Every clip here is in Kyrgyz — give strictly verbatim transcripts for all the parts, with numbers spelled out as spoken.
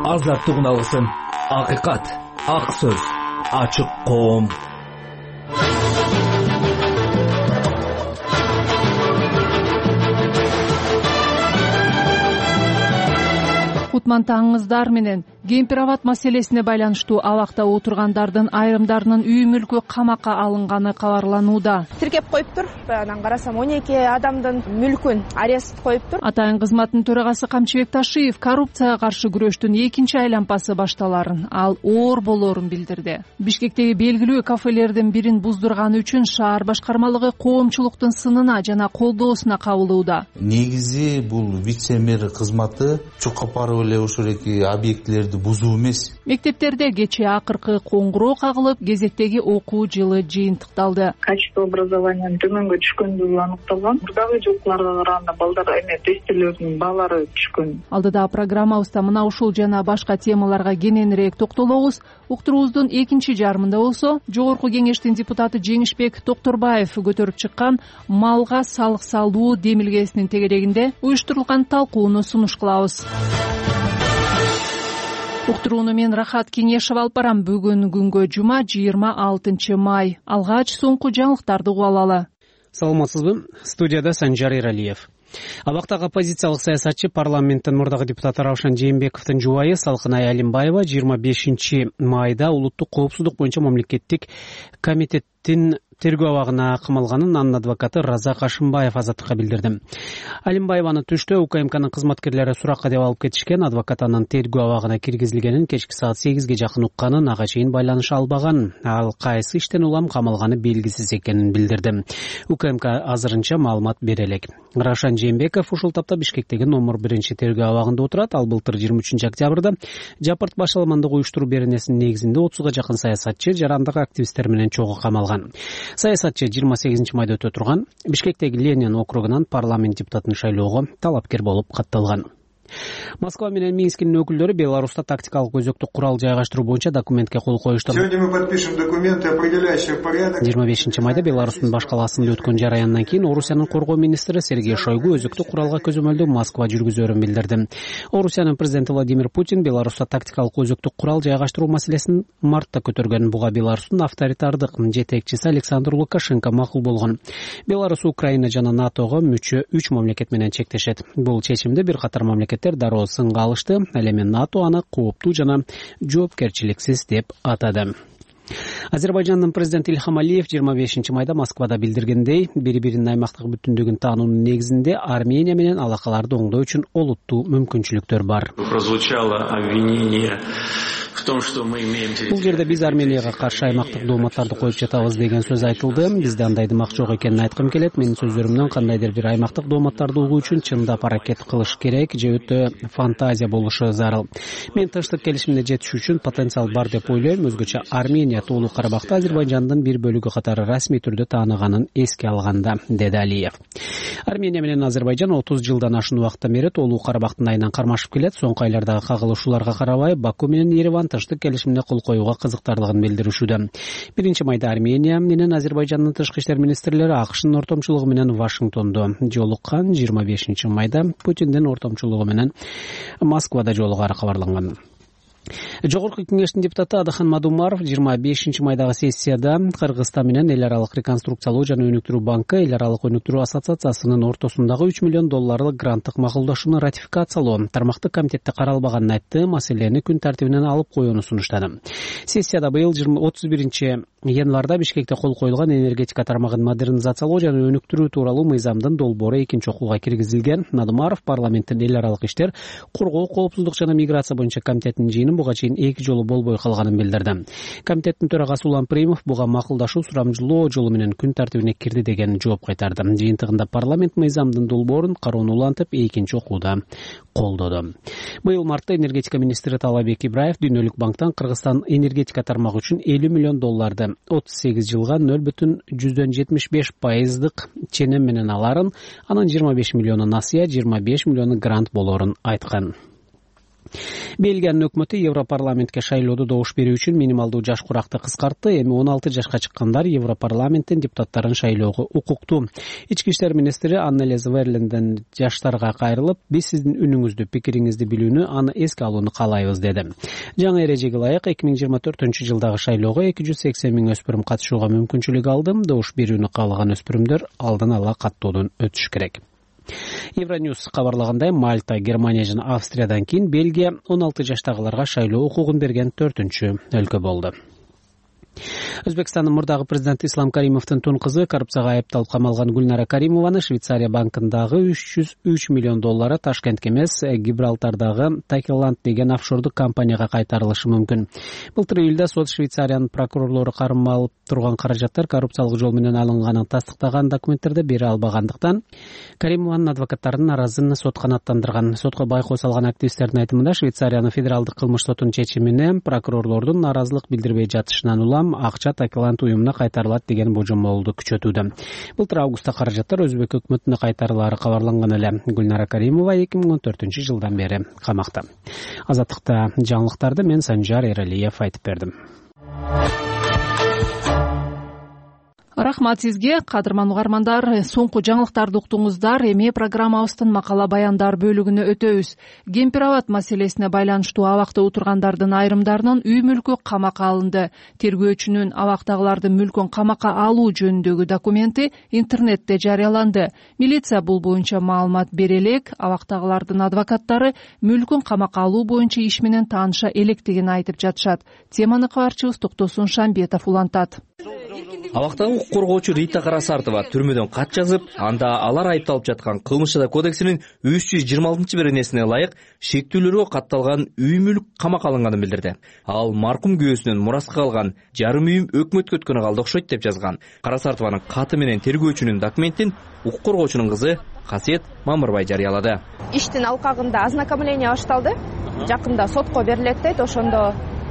азаттыгын алсын. Акыйкат, ак сөз, ачык коом. Кутман таңыңыздар менен. Кемпир-абад маселесине байланыштуу абакта отургандардын айрымдарынын үй мүлкү камакка алынганы кабарланууда. Тиркеп коюптур. Анан карасам он эки адамдын мүлкүн арест коюптур. Атайын кызматтын төрагасы Камчыбек Ташиев коррупцияга каршы күрөштүн экинчи айланпасы башталарын, ал оор болоорун билдирди. Бишкектеги белгилүү кафелердин бирин буздурганы үчүн шаар башкармалыгы коомчулуктун сынына жана колдоосуна кабылууда. Негизи бул вице-мэр кызматы чукапарып эле ошол эки объектилерди бузуу эмес. Мектептерде кечээ акыркы коңгуроо кагылып, кезектеги окуу жылы жыйынтыкталды. Качество образованиянын төмөнгө түшкөндүгү аныкталган. Мурдагы жылкыларга караганда балдар эме тестилердин баалары түшкөн. Алдыда программабызда мына ушул жана башка темаларга кененирээк токтолобуз. Уктуруубуздун экинчи жарымында болсо, Жогорку кеңештин депутаты Жеңишбек Токторбаев көтөрүп чыккан малга салык салуу демилгесинин тегерегинде уюштурулган талкууну сунуш кылабыз. Уктурууну мен Рахат Кенешева алып барам. Бүгүн күнгө жума жыйырма алтынчы май. Алгач соңку жаңылыктарды угуп алалы. Саламатсызбы? Студияда Санжар Иралиев. Абактагы оппозициялык саясатчы парламенттин мурдагы депутаты Раушан Жээнбековдун жубайы Салкынай Алимбаева жыйырма бешинчи майда улуттук коопсуздук боюнча мамлекеттик комитеттин тергөө абагына камалганын анын адвокаты Разак Ашымбаев азаттыкка билдирди. Алимбаеваны түштө УКМКнын кызматкерлери суракка деп алып кетишкен. Адвокат анын тергөө абагына киргизилгенин кечки саат сегизге жакын укканын, ага чейин байланыша албаган. Ал кайсы иштен улам камалганы белгисиз экенин билдирди. УКМК азырынча маалымат бере элек. Рашан Жээнбеков ушул тапта Бишкектеги номер биринчи тергөө абагында отурат. Ал былтыр жыйырма үчүнчү октябрда Жапырт башаламандык уюштуруу беренесинин негизинде отузга жакын саясатчы, жарандык активисттер менен чогуу камалган. Саясатчы жыйырма сегизинчи майда өтө турган Бишкектеги Ленин округунан парламент депутатын шайлоого талапкер болуп катталган. Москва менен Минскинин өкүлдөрү Беларуста тактикалык өзөктүк курал жайгаштыруу боюнча документке кол коюшту. Сегодня мы подпишем документы, определяющие порядок. жыйырма бешинчи майда Беларустун баш калаасында өткөн жараяндан кийин Орусиянын коргоо министри Сергей Шойгу өзөктүк куралга көзөмөлдүү Москва жүргүзөрүн билдирди. Орусиянын президенти Владимир Путин Беларуста тактикалык өзөктүк курал жайгаштыруу маселесин мартта көтөргөн. Буга Беларустун авторитардык жетекчиси Александр Лукашенко макул болгон. Беларус, Украина жана НАТОго мүчө үч мамлекет менен чектешет. Бул чечимди бир катар мамлекет дароо сынга алышты. Ал эми НАТО аны кооптуу жана жоопкерчиликсиз деп атады. Азербайжандын президенти Ильхам Алиев жыйырма бешинчи майда Москвада билдиргендей, бири-биринин аймактык бүтүндүгүн таануунун негизинде Армения менен алакаларды оңдоо үчүн олуттуу мүмкүнчүлүктөр бар. Прозвучало обвинение в том, что мы имеем... Бул жерде биз Арменияга каршы аймактык дооматтарды коюп жатабыз деген сөз айтылды. Бизде андай дымак жок экенин айткым келет. Менин сөздөрүмдөн кандайдыр бир аймактык дооматтарды угуу үчүн чындап аракет кылыш керек же өтө фантазия болушу зарыл. Мен тынчтык келишимине жетиш үчүн потенциал бар деп ойлойм. Өзгөчө Армения Тоолуу Карабакты Азербайжандын бир бөлүгү катары расмий түрдө тааныганын эске алганда, деди Алиев. Армения менен Азербайжан отуз жылдан ашуун убакыттан бери Тоолуу Карабактын айынан кармашып келет. Соңку айлардагы кагылышууларга карабай, Баку менен Ереван тынчтык келишимине кол коюуга кызыктарлыгын билдиришүүдө. Биринчи майда Армения менен Азербайжандын тышкы иштер министрлери АКШнын ортомчулугу менен Вашингтондо жолуккан. жыйырма бешинчи майда Путиндин ортомчулугу менен Москвада жолугары кабарланган. Жогорку кеңештин депутаты Адахан Мадумаров жыйырма бешинчи майдагы сессияда Кыргызстан менен эл аралык реконструкциялоо жана өнүктүрүү банкы эл аралык өнүктүрүү ассоциациясынын ортосундагы үч миллион долларлык гранттык макулдашууну ратификациялоо тармактык комитетте каралбаганын айтты. Маселени күн тартибинен алып коюуну сунуштады. Сессияда быйыл отуз биринчи январда Бишкекте кол коюлган энергетика тармагын модернизациялоо жана өнүктүрүү тууралуу мыйзамдын долбоору экинчи окууга киргизилген. Мадумаров парламенттин эл аралык иштер, коргоо, коопсуздук жана миграция боюнча комитетинин жыйынын буга чейин эки жолу болбой калганын билдирди. Комитеттин төрагасы Улан Примов буга макулдашуу сурамжылоо жолу менен күн тартибине кирди деген жооп кайтарды. Жыйынтыгында парламент мыйзамдын долбоорун кароону улантып экинчи окууда колдоду. Быйыл мартта энергетика министри Талабек Ибраев Дүйнөлүк банктан Кыргызстан энергетика тармагы үчүн элүү миллион долларды отуз сегиз жылга нөл бүтүн жүздөн жетимиш беш пайыздык ченем менен аларын, анын жыйырма беш миллиону насыя, жыйырма беш миллиону грант болоорун айткан. Бельгиянын өкмөтү Европарламентке шайлоодо добуш берүү үчүн минималдуу жаш куракты кыскартты. Эми он алты жашка чыккандар Европарламенттин депутаттарын шайлоого укуктуу. Ички иштер министри Аннелиз Верленден жаштарга кайрылып, биз сиздин үнүңүздү, пикириңизди билүүнү, аны эске алууну каалайбыз деди. Жаңы эрежеге ылайык эки миң жыйырма төртүнчү жылдагы шайлоого эки жүз сексен миң өспүрүм катышууга мүмкүнчүлүк алды. Добуш берүүнү каалаган өспүрүмдөр алдын ала каттоодон өтүш керек. Евроньюз кабарлагандай, Мальта, Германия жана Австриядан кийин Бельгия он алты жаштагыларга шайлоо укугун берген төртүнчү өлкө болду. Өзбекстандын мурдагы президенти Ислам Каримовдун тун кызы коррупцияга айыпталып камалган Гүлнара Каримованы Швейцария банкындагы үч жүз үч миллион доллары Ташкентке эмес, Гибралтардагы Такеланд деген офшордук компанияга кайтарылышы мүмкүн. Былтыр июлда сот Швейцариянын прокурорлору кармалып турган каражаттар коррупциялык жол менен алынганын тастыктаган документтерди бере албагандыктан Каримованын адвокаттарын наразыны сот канааттандырган. Сотко байкоо салган активисттердин айтымында, Швейцариянын федералдык кылмыш сотунун чечимине прокурорлордун наразылык билдирбей жатышынан улам акча Такеланд уюмуна кайтарылат деген божомолду күчөтүүдө. Былтыр августта каражаттар өзбек өкмөтүнө кайтарылары кабарланган эле. Гүлнара Каримова эки миң он төртүнчү жылдан бери камакта. Азаттыкта жаңылыктарды мен Санжар Эралиев айтып бердим. Рахмат сизге, кадырман угармандар. Соңку жаңылыктарды уктуңуздар. Эми программабыздын макала баяндар бөлүгүнө өтөбүз. Кемпир-абад маселесине байланыштуу абакта отургандардын айрымдарынын үй мүлкү камакка алынды. Тергөөчүнүн абактагылардын мүлкүн камакка алуу жөнүндөгү документи интернетте жарыяланды. Милиция бул боюнча маалымат бере элек, абактагылардын адвокаттары мүлкүн камакка алуу боюнча иш менен тааныша электигин айтып жатышат. Теманы кабарчыбыз Токтосун Шамбетов улантат. Абактагы укук коргоочу Рита Карасартова түрмөдөн кат жазып, анда алар айыпталып жаткан Кылмыш жаза кодексинин үч жүз жыйырма алтынчы беренесине ылайык шектүүлөргө катталган үй мүлк камакка алынганын билдирди. Ал маркум күйөөсүнөн мураска калган жарым үйүм өкмөткө өткөнгө калды окшойт деп жазган. Карасартованын каты менен тергөөчүнүн документин укук коргоочунун кызы Касиет Мамырбай жарыялады. Иштин алкагында ознакомление башталды. Жакында сотко берилет дейт. Ошондо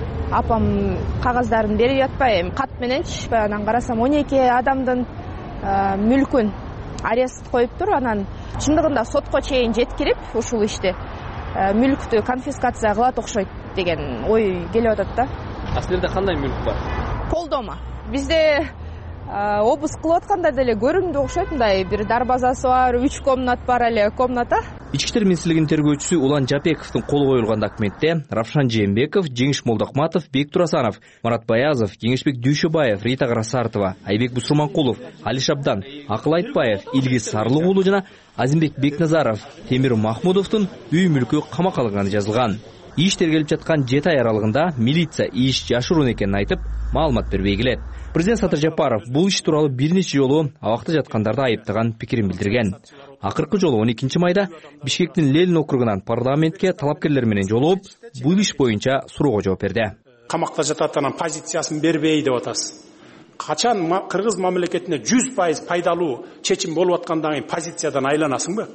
апам кагаздарын берип жатпай, эми кат мененчи анан карасам он эки адамдын мүлкүн арест коюптур. Анан чындыгында сотко чейин жеткирип, ушул ишти мүлктү конфискация кылат окшойт деген ой келип атат да. А силерде кандай мүлк бар? Полдома. Бизде обыск кылып атканда деле көрүндү окшойт, мындай бир дарбазасы бар, үч комнат бар эле комната. Ички иштер министрлигинин тергөөчүсү Улан Жапековдун колу коюлган документте Равшан Жээнбеков, Жеңиш Молдокматов, Бектур Асанов, Марат Баязов, Кеңешбек Дүйшөбаев, Рита Карасартова, Айбек Бусурманкулов, Али Шабдан, Акыл Айтбаев, Илгиз Сарлык уулу жана Азимбек Бекназаров, Темир Махмудовдун үй мүлкү камакка алынганы жазылган. Иш тергелип жаткан жети ай аралыгында милиция иш жашыруун экенин айтып, маалымат бербей келет. Президент Садыр Жапаров бул иш тууралуу бир нече жолу абакта жаткандарды айыптаган пикирин билдирген. Акыркы жолу он экинчи майда Бишкектин Ленин округунан парламентке талапкерлер менен жолугуп, бул иш боюнча суроого жооп берди. Камакта жататанын позициясын бербей деп атасыз. Качан Кыргыз мамлекетине жүз пайыз пайдалуу чечим болуп аткандан кийин позициядан айланасыңбы?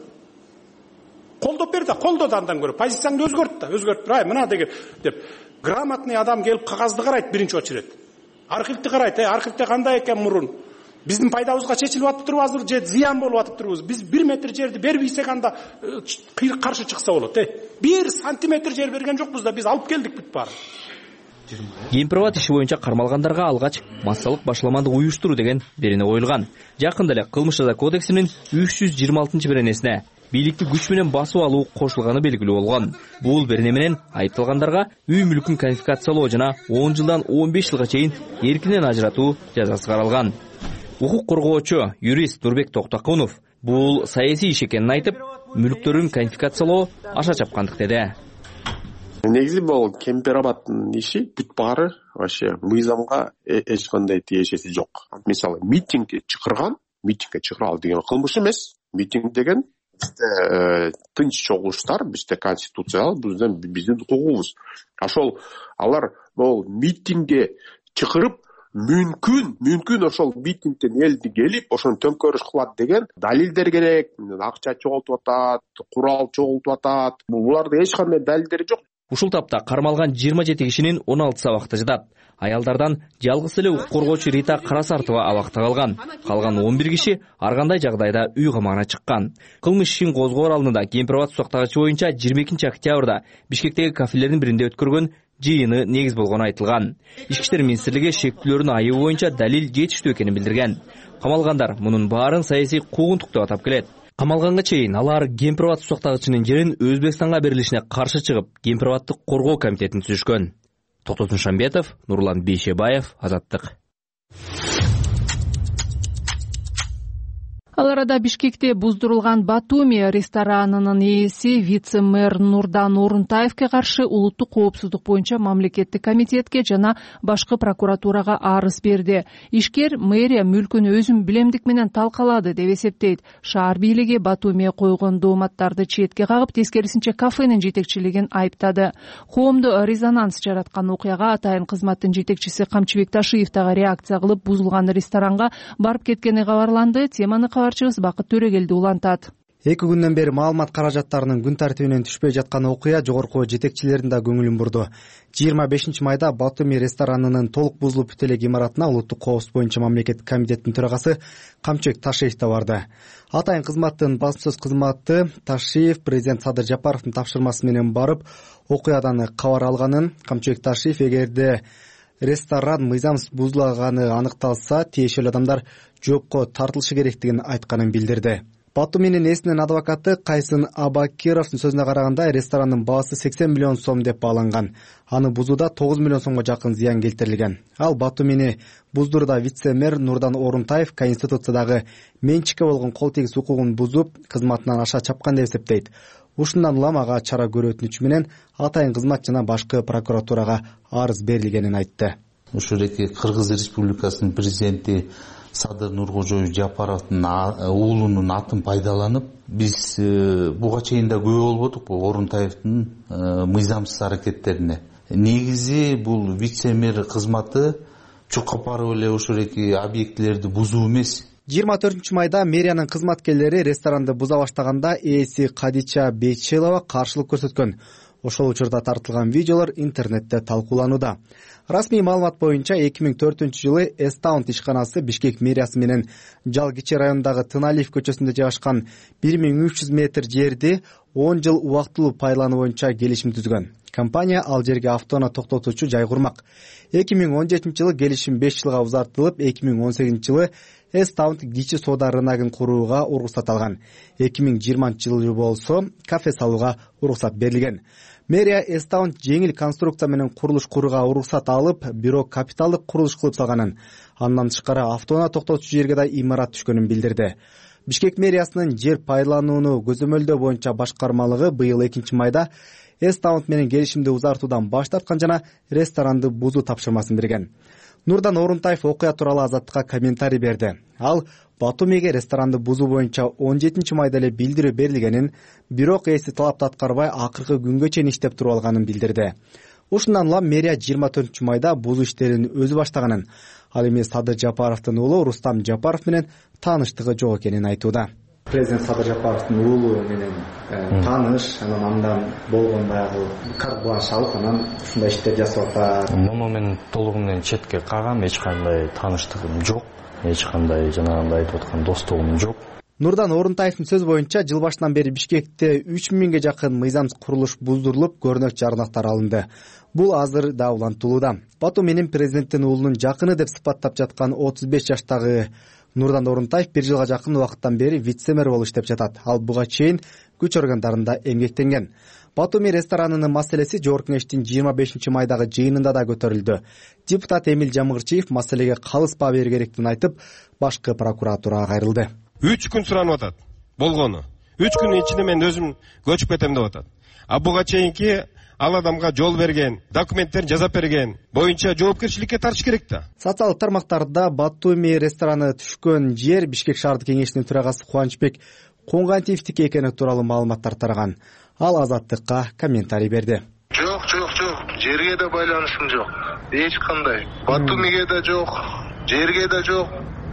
Колдоп бер да, колдоду андан көрө. Позицияңды өзгөрт да, өзгөрт тур. Ай, мына деген деп грамотный адам келип кагазды карайт биринчи очередь. Архивти карайт, э, архивте кандай экен мурун? Биздин пайдабызга чечилип атыптырбы азыр же зыян болуп атыптырбы? Биз бир метр жерди бербейсек анда каршы чыкса болот, э. бир сантиметр жер берген жокпуз да, биз алып келдик бүт баары. Кемпир-абад иши боюнча кармалгандарга алгач массалык башаламандык уюштуруу деген берене коюлган. Жакында эле Кылмыш жаза кодексинин үч жүз жыйырма алтынчы беренесине бийликти күч менен басып алуу кошулганы белгилүү болгон. Бул берене менен айыпталгандарга үй мүлкүн конфискациялоо жана он жылдан он беш жылга чейин эркинен ажыратуу жазасы каралган. Укук коргоочу юрист Нурбек Токтокунов бул саясий иш экенин айтып, мүлктөрүн конфискациялоо аша чапкандык деди. Негизи бул Кемпир-абадтын иши бүт баары вообще мыйзамга эч кандай тиешеси жок. Мисалы, митингге чакырган, митингге чакырал деген кылмыш эмес. Митинг деген бизде тынч чогулуштар, бизде конституциялар, биздин биздин укугубуз. Ошол алар бул митингге чакырып, мүмкүн, мүмкүн ошол митингден элди келип, ошону төңкөрүш кылат деген далилдер керек. Акча чогултуп атат, курал чогултуп атат. Буларда эч кандай далилдери жок. Ушул тапта кармалган жыйырма жети кишинин он алтысы абакта жатат. Аялдардан жалгыз эле укук коргоочу Рита Карасартова абакта калган. Калган он бир киши ар кандай жагдайда үй камагына чыккан. Кылмыш ишин козгоор алдында Кемпир-Абад сактагычы боюнча жыйырма экинчи октябрда Бишкектеги кафелердин биринде өткөргөн жыйыны негиз болгону айтылган. Ички иштер министрлиги шектүүлөрдүн айыбы боюнча далил жетиштүү экенин билдирген. Камалгандар мунун баарын саясий куугунтук деп атап келет. Камалганга чейин алар Кемпир-Абад сактагычынын жерин Өзбекстанга берилишине каршы чыгып, Кемпир-Абадты коргоо комитетин түзүшкөн. Токтотун Шамбетов, Нурлан Бейшебаев, Азаттык. Ал арада Бишкекте буздурулган Батуми ресторанынын ээси вице-мэр Нурдан Орунтаевке каршы улуттук коопсуздук боюнча мамлекеттик комитетке жана башкы прокуратурага арыз берди. Ишкер мэрия мүлкүн өзүм билемдик менен талкалады деп эсептейт. Шаар бийлиги Батумиге койгон дооматтарды четке кагып, тескерисинче кафенин жетекчилигин айыптады. Коомдо резонанс жараткан окуяга атайын кызматтын жетекчиси Камчыбек Ташиев дагы реакция кылып, бузулган ресторанга барып кеткени кабарланды. Теманы Бакыт Төрөгелди улантат. Эки күндөн бери маалымат каражаттарынын күн тартибинен түшпөй жаткан окуя жогорку жетекчилердин да көңүлүн бурду. жыйырма бешинчи майда Батуми ресторанынын толук бузулуп бүт элек имаратына улуттук коопсуздук боюнча мамлекеттик комитеттин төрагасы Камчыбек Ташиев да барды. Атайын кызматтын басма сөз кызматы Ташиев президент Садыр Жапаровдун тапшырмасы менен барып, окуядан кабар алганын, Камчыбек Ташиев эгерде ресторан мыйзамсыз бузулаганы аныкталса, тиешелүү адамдар жоопко тартылышы керектигин айтканын билдирди. Батуминин ээсинин адвокаты Кайсын Абакировдун сөзүнө караганда, ресторандын баасы сексен миллион сом деп бааланган. Аны бузууда тогуз миллион сомго жакын зыян келтирилген. Ал Батумини буздурууда вице-мэр Нурдан Орунтаев Конституциядагы менчикке болгон кол тийгиз укугун бузуп, кызматынан аша чапкан деп эсептейт. Ушундан улам ага чара көрүү өтүнүчү менен атайын кызмат жана башкы прокуратурага арыз берилгенин айтты. Ушул эки Кыргыз Республикасынын президенти Садыр Нуркожоев Жапаровдун уулунун атын пайдаланып, биз буга чейин да күбө болбодук Орунтаевдин мыйзамсыз аракеттерине. Негизи бул вице-мэр кызматы чукка барып эле ошол эки объектилерди бузуу эмес. жыйырма төртүнчү майда мэриянын кызматкерлери ресторанды буза баштаганда ээси Кадича Бейчелова каршылык көрсөткөн. Ошол учурда тартылган видеолор интернетте талкууланууда. Расмий маалымат боюнча эки миң төртүнчү жылы Эстаунт ишканасы Бишкек мэриясы менен Жалгичи районундагы Тыналиев көчөсүндө жайгашкан бир миң үч жүз метр жерди он жыл убактылуу пайдалануу боюнча келишим түзгөн. Компания ал жерге автоунаа токтотуучу жай курмак. эки миң он жетинчи жылы келишим беш жылга узартылып, эки миң он сегизинчи жылы Эстаунт кичи соода рыногун курууга уруксат алган. эки миң жыйырманчы жылы болсо кафе салууга уруксат берилген. Мэрия Эстаунт жеңил конструкция менен курулуш курууга уруксат алып, бирок капиталдык курулуш кылып салганын, андан тышкары автоунаа токтотуучу жерге да имарат түшкөнүн билдирди. Бишкек мэриясынын жер пайдаланууну көзөмөлдөө боюнча башкармалыгы быйыл экинчи майда Эстаунт менен келишимди узартуудан баш тарткан жана ресторанды бузуу тапшырмасын берген. Нурдан Орунтаев окуя тууралуу Азаттыкка комментарий берди. Ал Батумиге ресторанды бузуу боюнча он жетинчи майда эле билдирүү берилгенин, бирок ээси талапты аткарбай акыркы күнгө чейин иштеп туруп алганын билдирди. Ушундан улам мэрия жыйырма төртүнчү майда бузуу иштерин өзү баштаганын, ал эми Садыр Жапаровдун уулу Рустам Жапаров менен тааныштыгы жок экенин айтууда. Президент Садыр Жапаровдун уулу менен тааныш, анан андан болгон баягы карт-бланш алып, анан ушундай иштер жасап атат. Муну мен толугу менен четке кагам, эч кандай тааныштыгым жок, эч кандай жанагындай айтып аткан достугум жок. Нурдан Орунтаевдин сөзү боюнча, жыл башынан бери Бишкекте үч миңге жакын мыйзамсыз курулуш буздурулуп, көрнөк жарнактар алынды. Бул азыр да улантылууда. Батуминин президенттин уулунун жакыны деп сыпаттап жаткан отуз беш жаштагы Нурдан Орунтаев бир жылга жакын убакыттан бери вице-мэр болуп иштеп жатат. Ал буга чейин күч органдарында эмгектенген. Батуми ресторанынын маселеси Жогорку Кеңештин жыйырма бешинчи майдагы жыйынында да көтөрүлдү. Депутат Эмил Жамгырчиев маселеге калыспа берүү керектигин айтып, башкы прокуратурага кайрылды. үч күн суранып атат. Болгону. үч күнүн ичинде мен өзүм көчүп кетем деп атат. А буга чейинки ал адамга жол берген, документтерин жазап берген боюнча жоопкерчиликке тартыш керек да. Социалдык тармактарда Батуми рестораны түшкөн жер Бишкек шаардык кеңешинин төрагасы Кубанычбек Коңгантиевдики экени тууралуу маалыматтар тараган. Ал Азаттыкка комментарий берди. Жок, жок, жок. Жерге да байланышым жок. Эч кандай. Батумиге да жок, жерге да жок.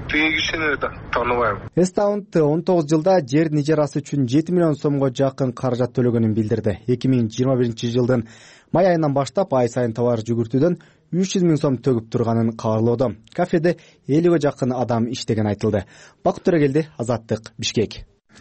тиги кишини тааныбайм. Эстаунд он тогуз жылда жердин ижарасы үчүн жети миллион сомго жакын каражат төлөгөнүн билдирди. эки миң жыйырма биринчи жылдын май айынан баштап ай сайын товар жүгүртүүдөн үч жүз миң сом төгүп турганын кабарлоодо. Кафеде элүүгө жакын адам иштеген айтылды. Бакыт Төрөгелди, Азаттык, Бишкек.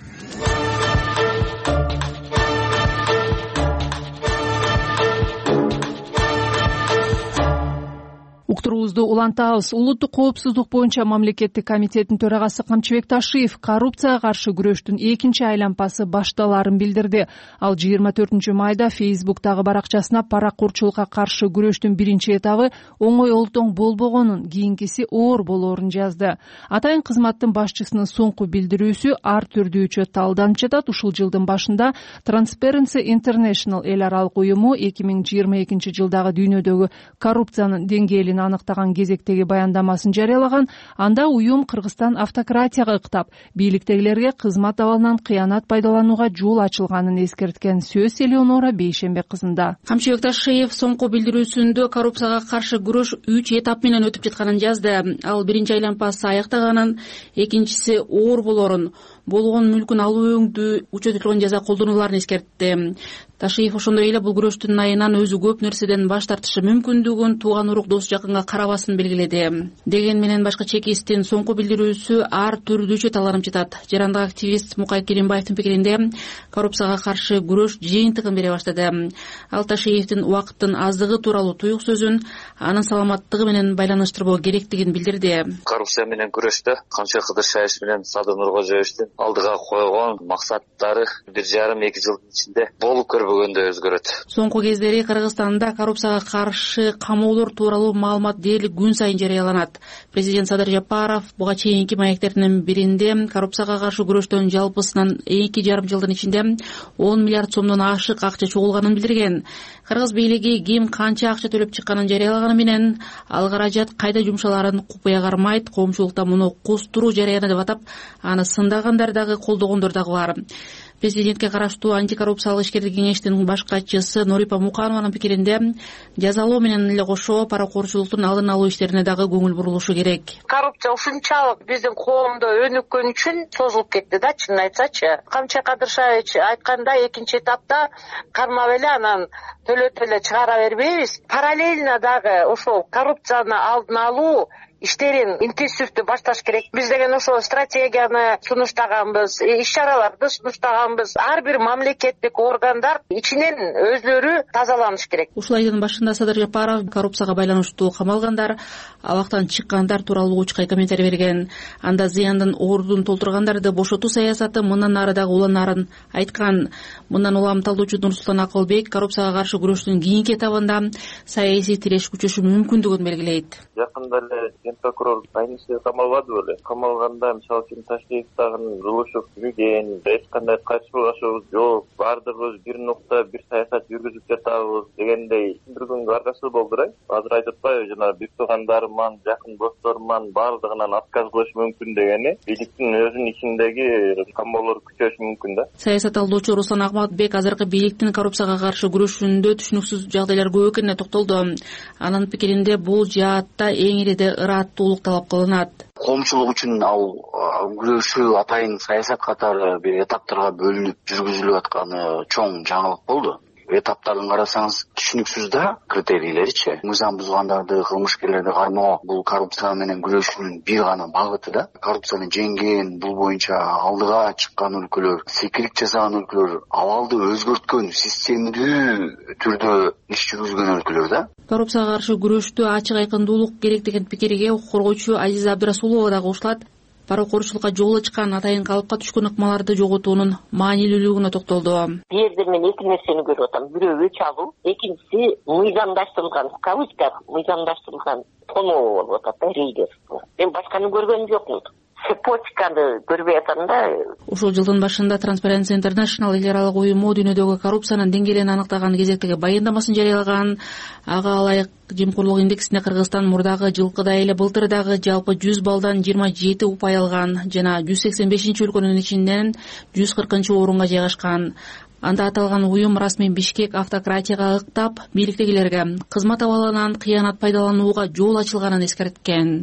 Уктуруубузду улантабыз. Улуттук коопсуздук боюнча мамлекеттик комитеттин төрагасы Камчыбек Ташиев коррупцияга каршы күрөштүн экинчи айлампасы башталаарын билдирди. Ал жыйырма төртүнчү майда Фейсбуктагы баракчасына паракурчулукка каршы күрөштүн биринчи этабы оңой олтоң болбогонун, кийинкиси оор болоорун жазды. Атайын кызматтын башчысынын соңку билдирүүсү ар түрдүүчө талданып жатат. Ушул жылдын башында Transparency International эл аралык уюму эки миң жыйырма экинчи жылдагы дүйнөдөгү коррупциянын деңгээлин аныктаган кезектеги баяндамасын жарыялаган. Анда уюм Кыргызстан автократияга ыктап, бийликтегилерге кызмат абалынан кыянат пайдаланууга жол ачылганын эскерткен. Сөз Элеонора Бейшембек кызында. Камчыбек Ташиев соңку билдирүүсүндө коррупцияга каршы күрөш үч этап менен өтүп жатканын жазды. Ал биринчи айлампасы аяктаганын, экинчиси оор болоорун, болгон мүлкүн алуу өңдүү учетулган жаза колдонуларын эскертти. Ташиев ошондой эле бул күрөштүн айынан өзү көп нерседен баш тартышы мүмкүндүгүн тууган урук дос жакынга карабасын белгиледи. Деген менен башкы чекисттин соңку билдирүүсү ар түрдүүчө таланып жатат. Жарандык активист Мукай Керимбаевдин пикиринде коррупцияга каршы күрөш жыйынтыгын бере баштады. Ал Ташиевдин убакыттын аздыгы тууралуу туюк сөзүн анын саламаттыгы менен байланыштырбоо керектигин билдирди. Коррупция менен күрөштө Камчы Кыдыршаевич менен Садыр Нуркожоевичтин алдыга койгон максаттары бир жарым эки жылдын ичинде болуп көрбөгөндө өзгөрөт. Соңку кездери Кыргызстанда коррупцияга каршы камоолор тууралуу маалымат дээрлик күн сайын жарыяланат. Президент Садыр Жапаров буга чейинки маектеринин биринде коррупцияга каршы күрөштөн жалпысынан эки жарым жылдын ичинде он миллиард сомдон ашык акча чогулганын билдирген. Кыргыз бийлиги ким канча акча төлөп чыкканын жарыялаганы менен ал каражат кайда жумшаларын купуя кармайт, коомчулукта муну кустуруу жарыяны деп атап, аны сындагандар дагы колдогондор дагы бар. Президентке караштуу антикоррупциялык ишкерлик кеңештин баш катчысы Норипа Муканованын пикиринде жазалоо менен эле кошо паракурчулуктун алдын алуу иштерине дагы көңүл бурулушу керек. Коррупция ушунчалык биздин коомдо өнүккөн үчүн созулуп кетти да, чынын айтсачы. Камчы Кадыршаевич айткандай, экинчи этапта кармап эле анан төлөп эле чыгара бербейбиз. Параллельно дагы ошол коррупцияны алдын алуу иштерин интенсивдүү башташ керек. Биз деген ошол стратегияны сунуштаганбыз, иш-чараларды сунуштаганбыз. Ар бир мамлекеттик органдар ичинен өзлөрү тазаланыш керек. Ушул айдын башында Садыр Жапаров коррупцияга байланыштуу камалгандар, абактан чыккандар тууралуу учкай комментарий берген. Анда зыяндын ордун толтургандарды бошотуу саясаты мындан ары дагы уланарын айткан. Мындан улам талдоочу Нурсултан Акылбек коррупцияга каршы күрөштүн кийинки этабында саясий тиреш күчөшү мүмкүндүгүн белгилейт. Жакында эле ген прокурор Айнишев камалбады беле. Камалганда мисалы үчүн Ташкент дагы Жулушев жүргөн, эч кандай кайшылашуу жок, бардыгыбыз бир нукта бир саясат жүргүзүп жатабыз дегендей бир күнгө аргасы болду да. Азыр айтып атпайбы, жана бир туугандарыман, жакын досторуман бардыгынан отказ кылыш мүмкүн дегени, бийликтин өзүнүн ичиндеги камоолор күчөшү мүмкүн да. Саясат талдоочу Руслан Ахматбек азыркы бийликтин коррупцияга каршы күрөшүндө түшүнүксүз жагдайлар көп экенине токтолду. Анын пикиринде бул жаатта эң ириде ыраттуулук талап кылынат. Коомчулук үчүн ал күрөшүү атайын саясат катары бир этаптарга бөлүнүп жүргүзүлүп атканы чоң жаңылык болду. Этаптарын карасаңыз түшүнүксүз да критерийлеричи. Мыйзам бузгандарды, кылмышкерлерди кармоо бул коррупция менен күрөшүүнүн бир гана багыты да. Коррупцияны жеңген, бул боюнча алдыга чыккан өлкөлөр, секирик жасаган өлкөлөр, абалды өзгөрткөн, системдүү түрдө иш жүргүзгөн өлкөлөр да. Коррупцияга каршы күрөштө ачык айкындуулук керек деген пикирге коргоочу Азиза Абдрасулова да кошулат. Паракурчулукка жолу чыккан атайын калыпка түшкөн ыкмаларды жоготуунун маанилүүлүгүнө токтолду. Бул жерде мен эки нерсени көрүп атам. Бирөө өч алуу, экинчиси мыйзамдаштырылган, в кавычках мыйзамдаштырылган тоноо болуп атат да, рейдер. Мен башканы көргөн жокмун. Цепочканы көрбөй атам да. Ушул жылдын башында Transparency International эл аралык уюму дүйнөдөгү коррупциянын деңгээлин аныктаган кезектеги баяндамасын жарыялаган. Ага ылайык жемкорлук индексинде Кыргызстан мурдагы жылкыдай эле былтыр дагы жалпы жүз балдан жыйырма жети упай алган жана жүз сексен бешинчи өлкөнүн ичинен жүз кыркынчы орунга жайгашкан. Анда аталган уюм расмий Бишкек автократияга ыктап, бийликтегилерге кызмат абалынан кыянат пайдаланууга жол ачылганын эскерткен.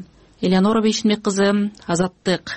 Элеонора Бейшинбек кызы, Азаттык.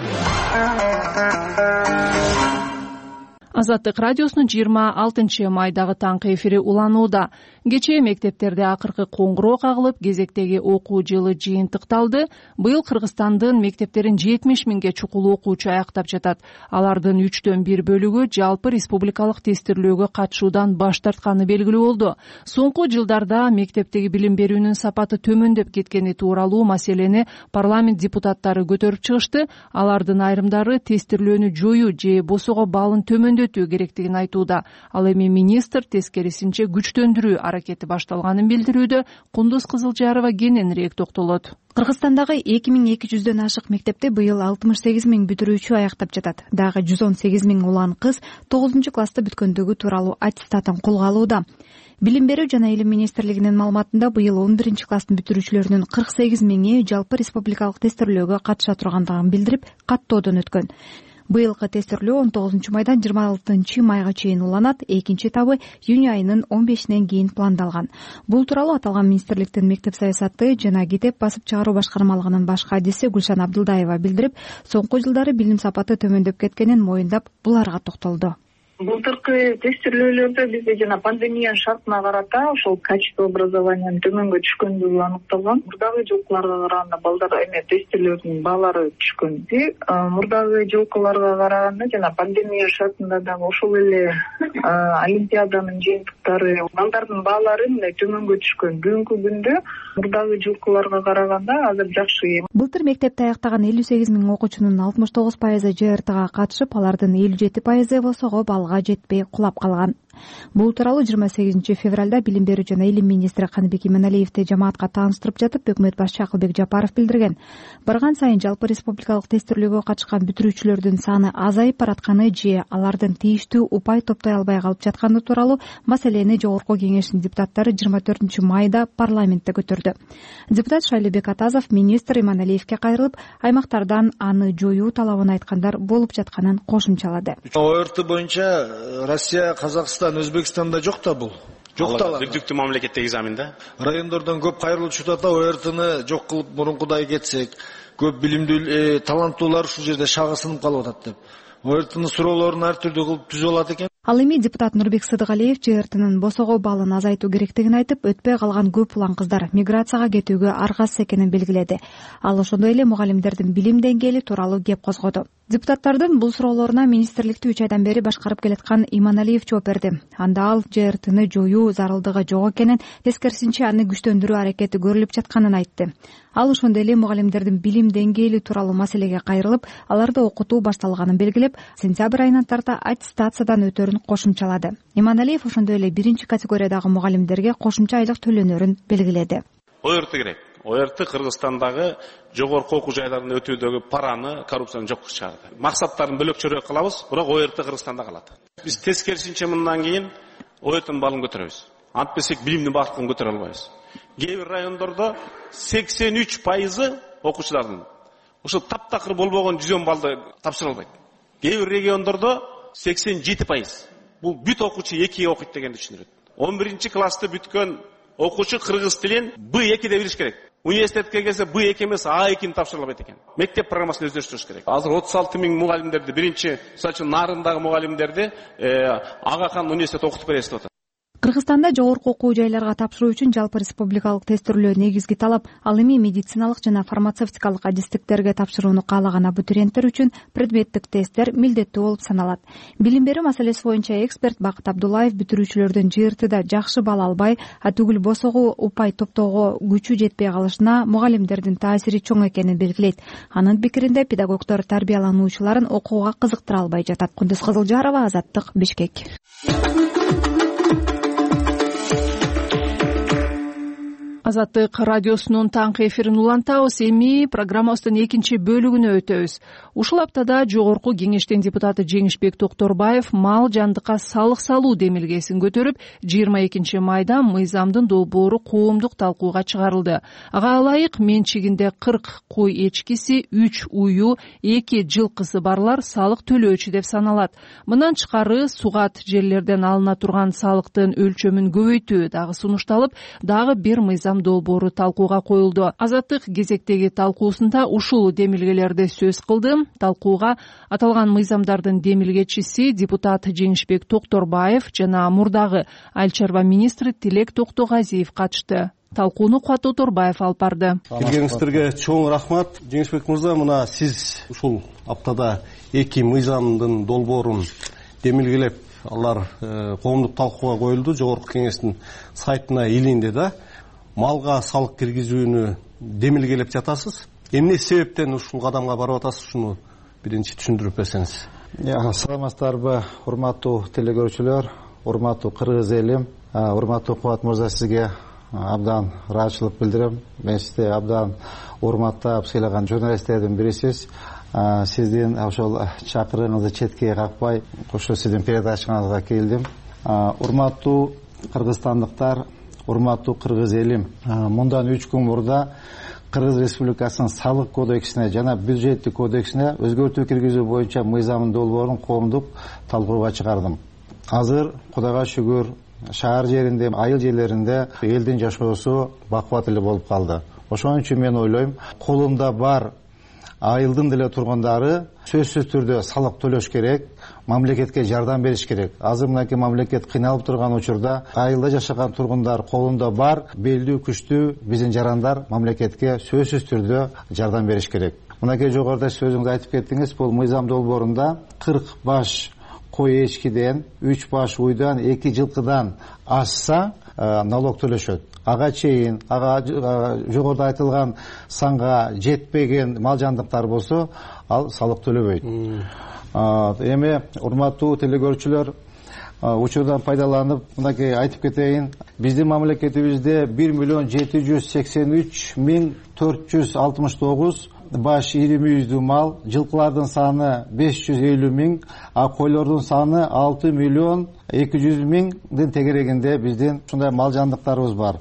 Азаттык радиосунун жыйырма алтынчы майдагы таңкы эфири уланууда. Кечээ мектептерде акыркы коңгуроо кагылып, кезектеги окуу жылы жыйынтыкталды. Быйыл Кыргызстандын мектептерин жетимиш миңге чукул окуучу аяктап жатат. Алардын үчтөн бир бөлүгү жалпы республикалык тестирлөөгө катышуудан баш тартканы белгилүү болду. Соңку жылдарда мектептеги билим берүүнүн сапаты төмөндөп кеткени тууралуу маселени парламент депутаттары көтөрүп чыгышты. Алардын айрымдары тестирлөөнү жоюу же босого балын төмөндөтүү керектигин айтууда. Ал эми министр тескерисинче күчтөндүрүү аракети башталганын билдирүүдө. Кундуз Кызылжарова кененирээк токтолот. Кыргызстандагы эки миң эки жүздөн ашык мектепте быйыл алтымыш сегиз миң бүтүрүүчү аяктап жатат. Дагы жүз он сегиз миң улан кыз тогузунчу классты бүткөндүгү тууралуу аттестатын колго алууда. Билим берүү жана илим министрлигинин маалыматында быйыл он биринчи класстын бүтүрүүчүлөрүнүн кырк сегиз миңи жалпы республикалык тестирлөөгө катыша тургандыгын билдирип, каттоодон өткөн. Быйылкы тестирлөө он тогузунчу майдан жыйырма алтынчы майга чейин уланат. Экинчи этабы июнь айынын он бешинен кийин пландалган. Бул тууралуу аталган министрликтин мектеп саясаты жана китеп басып чыгаруу башкармалыгынын баш кадиси Гүлшан Абдылдаева билдирип, соңку жылдары билим сапаты төмөндөп кеткенин моюндап, буларга токтолду. Былтыркы тестирлөөлөрдө бизде жана пандемиянын шартына карата ошол качество образованиянын төмөнгө түшкөндүгү аныкталган. Мурдагы жылкыларга караганда балдар эме тестирлөөрдүн баалары түшкөн. Мурдагы жылкыларга караганда жана пандемия шартында дагы ошол эле олимпиаданын жыйынтыктары балдардын баалары мындай төмөнгө түшкөн. Бүгүнкү күндө мурдагы жылкыларга караганда азыр жакшы. Былтыр мектепти аяктаган элүү сегиз миң окуучунун алтымыш тогуз пайызы жэ эр тэга катышып, алардын элүү жети пайызы босого балга жетпей кулап калган. Бул тууралуу жыйырма сегизинчи февралда билим берүү жана илим министри Каныбек Иманалиевди жамаатка тааныштырып жатып, өкмөт башчы Акылбек Жапаров билдирген. Барган сайын жалпы республикалык тестирлөөгө катышкан бүтүрүүчүлөрдүн саны азайып баратканы же алардын тийиштүү упай топтой албай калып жатканы тууралуу маселени Жогорку кеңештин депутаттары жыйырма төртүнчү майда парламентте көтөрдү. Депутат Шайлебек Атазов министр Иманалиевге кайрылып, аймактардан аны жоюу талабын айткандар болуп жатканын кошумчалады. О эр тэ боюнча Россия, Казакстан, Өзбекстанда жок да бул. Жок да. Бүттүктүү мамлекеттеги экзамен да. Райондордон көп кайрылуучу да о эр тэни жок кылып мурункудай кетсек, көп билимдүү, таланттуулар ушул жерде шагы сынып калып атат деп. о эр тэни суроолорун ар түрдүү кылып түзүп алат экен. Ал эми депутат Нурбек Сыдыгалиев жэ эр тэнин босого балын азайтуу керектигин айтып, өтпөй калган көп улан кыздар миграцияга кетүүгө аргасыз экенин белгиледи. Ал ошондой эле мугалимдердин билим деңгээли тууралуу кеп козгоду. Депутаттардын бул суроолоруна министрликти үч айдан бери башкарып келаткан Иманалиев жооп берди. Анда ал жэ эр тэни жоюу зарылдыгы жок экенин, тескерисинче аны күчтөндүрүү аракети көрүлүп жатканын айтты. Ал ошондой эле мугалимдердин билим деңгээли тууралуу маселеге кайрылып, аларды окутуу башталганын белгилеп, сентябрь айынан тарта аттестациядан өтөрүн кошумчалады. Иманалиев ошондой эле биринчи категориядагы мугалимдерге кошумча айлык төлөнөрүн белгиледи. о эр тэ керек. о эр тэ Кыргызстандагы жогорку окуу жайларын өтүүдөгү параны, коррупцияны жок чыгарды. Максаттарын бөлөкчөрөөк кылабыз, бирок о эр тэ Кыргызстанда калат. Биз тескерисинче мындан кийин о эр тэнин балын көтөрөбүз. Антпесек билимдин багытын көтөрө албайбыз. Кээ бир райондордо сексен үч пайызы окуучулардын ошо таптакыр болбогон жүз он балды тапшыра албайт. Кээ бир региондордо сексен жети пайыз. Бул бүт окуучу эки окуйт дегенди түшүнүрөт. он биринчи классты бүткөн окуучу кыргыз тилин бэ экиде билиш керек. Университетке келсе бэ эки эмес а экини тапшыра албайт экен. Мектеп программасын өздөштүрүш керек. Азыр отуз алты миң мугалимдерди, биринчи, мисалы үчүн Нарындагы мугалимдерди Ага хан университет окутуп беребиз деп атат. Кыргызстанда жогорку окуу жайларга тапшыруу үчүн жалпы республикалык тестирлөө негизги талап. Ал эми медициналык жана фармацевтикалык адистиктерге тапшырууну каалаган абитуриенттер үчүн предметтик тесттер милдеттүү болуп саналат. Билим берүү маселеси боюнча эксперт Бакыт Абдуллаев бүтүрүүчүлөрдүн жэ эр тэде жакшы балл албай, а түгүл босого упай топтоого күчү жетпей калышына мугалимдердин таасири чоң экенин белгилейт. Анын пикиринде педагогдор тарбиялануучуларын окууга кызыктыра албай жатат. Кундуз Кызылжарова, Азаттык, Бишкек. Азаттык радиосунун таңкы эфирин улантабыз. Эми программабыздын экинчи бөлүгүнө өтөбүз. Ушул аптада жогорку кеңештин депутаты Жеңишбек Токторбаев мал жандыкка салык салуу демилгесин көтөрүп, жыйырма экинчи майда мыйзамдын долбоору коомдук талкууга чыгарылды. Ага ылайык менчигинде кырк кой эчкиси, үч уюу, эки жылкысы барлар салык төлөөчү деп саналат. Мындан тышкары сугат жерлерден алына турган салыктын өлчөмүн көбөйтүү дагы сунушталып, дагы бир мыйзам мыйзам долбоору талкууга коюлду. Азаттык кезектеги талкуусунда ушул демилгелерди сөз кылды. Талкууга аталган мыйзамдардын демилгечиси депутат Жеңишбек Токторбаев жана мурдагы айыл чарба министри Тилек Токтогазиев катышты. Талкууну Кубат Оторбаев алып барды. Келгениңиздерге чоң рахмат. Жеңишбек мырза, мына сиз ушул аптада эки мыйзамдын долбоорун демилгелеп, алар коомдук талкууга коюлду. Жогорку кеңештин сайтына илинди да. Малга салык киргизүүнү демилгелеп жатасыз. Эмне себептен ушул кадамга барып атасыз? Ушуну биринчи түшүндүрүп берсеңиз. Саламатсыздарбы, урматтуу телекөрүүчүлөр, урматтуу кыргыз элим, урматтуу Кубат мырза, сизге абдан ыраазычылык билдирем. Мен сизди абдан урматтап сыйлаган журналисттердин бирисиз. Сиздин ошол чакырыгыңызды четке какпай, ошо сиздин передачаңызга келдим. Урматтуу кыргызстандыктар, урматтуу кыргыз элим, мындан үч күн мурда Кыргыз Республикасынын салык кодексине жана бюджеттик кодексине өзгөртүү киргизүү боюнча мыйзамдын долбоорун коомдук талкууга чыгардым. Азыр Кудайга шүгүр, шаар жеринде, айыл жерлеринде элдин жашоосу бакубат эле болуп калды. Ошон үчүн мен ойлойм, колунда бар айылдын деле тургундары сөзсүз түрдө салык төлөш керек, мамлекетке жардам бериш керек. Азыр мынакей мамлекет кыйналып турган учурда айылда жашаган тургундар колунда бар белдүү күчтүү биздин жарандар мамлекетке сөзсүз түрдө жардам бериш керек. Мынакей жогоруда сөзүңүздү айтып кеттиңиз, бул мыйзам долбоорунда кырк баш кой эчкиден, үч баш уйдан, эки жылкыдан ашса налог төлөшөт. Ага чейин, ага жогоруда айтылган санга жетпеген мал жандыктар болсо, ал салык төлөбөйт. Эми урматтуу телекөрүүчүлөр, учурдан пайдаланып, мынакей айтып кетейин. Биздин мамлекетибизде бир миллион жети жүз сексен үч миң төрт жүз алтымыш тогуз баш ири мүйүздүү мал, жылкылардын саны беш жүз элүү миң, а койлордун саны алты миллион эки жүз миңдин тегерегинде биздин ушундай мал жандыктарыбыз бар.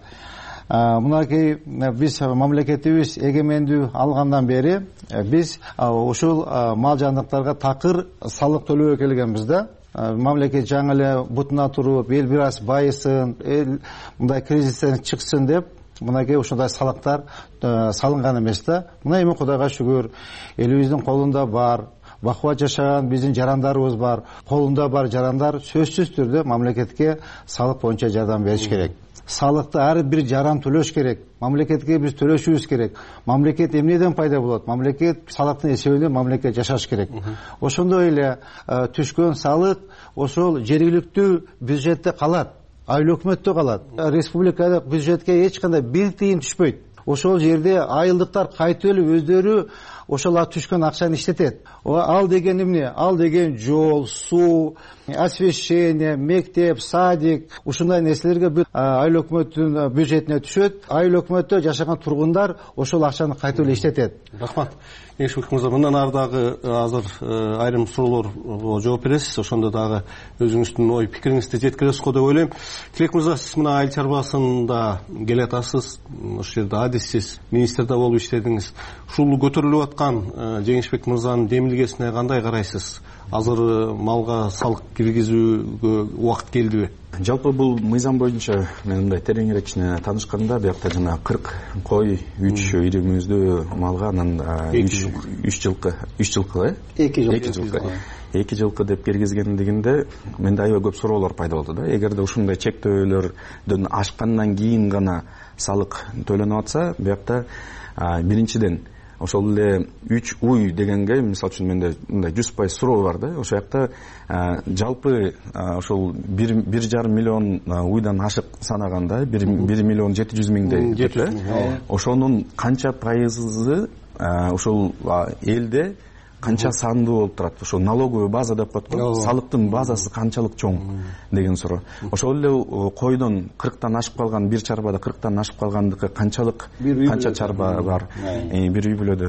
Мынакей биз мамлекетибиз эгемендүү алгандан бери биз ушул мал жандыктарга такыр салык төлөбөй келгенбиз да. Мамлекет жаңы эле бутуна туруп, эл бир аз байысын, эл мындай кризистен чыксын деп мынакей ушундай салыктар салынган эмес да. Мына эми Кудайга шүгүр, элибиздин колунда бар, бакубат жашаган биздин жарандарыбыз бар. Колунда бар жарандар сөзсүз түрдө мамлекетке салык боюнча жардам бериш керек. Салыкты ар бир жаран төлөш керек. Мамлекетке биз төлөшүбүз керек. Мамлекет эмнеден пайда болот? Мамлекет салыктын эсебинен мамлекет жашаш керек. Ошондой эле түшкөн салык ошол жергиликтүү бюджетте калат. Айыл өкмөттө калат. Республикада бюджетке эч кандай бир тыйын түшпөйт. Ошол жерде айылдыктар кайтып эле өздөрү ошол түшкөн акчаны иштетет. Ал деген эмне? Ал деген жол, суу, освещение, мектеп, садик, ушундай нерселерге бүт айыл өкмөттүн бюджетине түшөт. Айыл өкмөттө жашаган тургундар ошол акчаны кайтып эле иштетет. Рахмат. Жеңишбек мырза, мындан ары дагы азыр айрым суроолорго жооп бересиз. Ошондо дагы өзүңүздүн ой пикириңизди жеткиресиз го деп ойлойм. Тилек мырза, сиз мына айыл чарбасында келатасыз. Ошол жерде адиссиз, министрде болуп иштедиңиз. Ушул көтөрүлүп аткан Жеңишбек мырзанын демилгесине кандай карайсыз? Азыр малга салык киргизүүгө убакыт келдиби? Жалпы бул мыйзам боюнча мен мындай тереңирээк таанышканда, биякта жана кырк кой, үч ири мүйүздүү малга, анан үч жылкы, үч жылкы, э? эки жылкы. эки жылкы деп киргизгендигинде менде аябай көп суроолор пайда болду да. Эгерде ушундай чектөөлөрдөн ашкандан кийин гана салык төлөнүп атса, биякта биринчиден ошол эле үч уй дегенге, мисалы үчүн менде мындай жүз пайыз суроо бар да. Ошол жакта жалпы ошол бир жарым миллион уйдан ашык санаганда бир миллион жети жүз миңдей деп да. Ошонун канча пайызы ошол элде канча сандуу болуп турат? Ошол налоговый база деп коет го. Салыктын базасы канчалык чоң деген суроо. Ошол эле койдон кырктан ашып калган, бир чарбада кырктан ашып калгандыкы канчалык, канча чарба бар бир үй бүлөдө.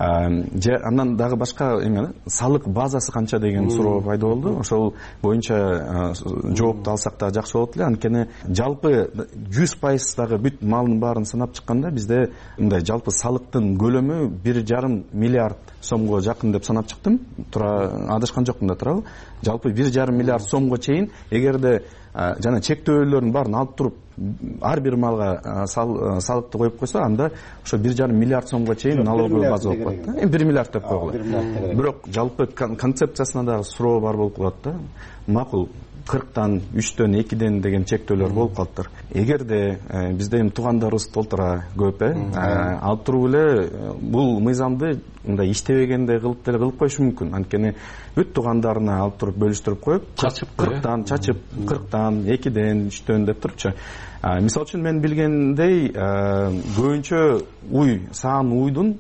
Же андан дагы башка эме, салык базасы канча деген суроо пайда болду. Ошол боюнча жоопту алсак да жакшы болот эле. Анткени жалпы жүз пайыз дагы бүт малдын баарын санап чыкканда бизде мындай жалпы салыктын көлөмү бир жарым миллиард сомго жакын деп деп санап чыктым, туура адашкан жокмун да туурабы. Жалпы бир жарым миллиард сомго чейин эгерде жана чектөөлөрдүн баарын алып туруп ар бир малга салыкты коюп койсо, анда ошо бир жарым миллиард сомго чейин налоговый база болуп калат да. Эми бир миллиард деп койгула. Бирок жалпы концепциясына дагы суроо бар болуп калат да. Макул кырктан үчтөн экиден деген чектөөлөр болуп калыптыр. Эгерде бизде эми туугандарыбыз толтура көп э алып туруп эле бул мыйзамды мындай иштебегенде кылып деле кылып коюшу мүмкүн. Анткени бүт туугандарына алып туруп бөлүштүрүп коюп, чачып кырктан, чачып кырктан, экиден, үчтөн деп турупчу. Мисалы үчүн мен билгендей, көбүнчө уй, саан уйдун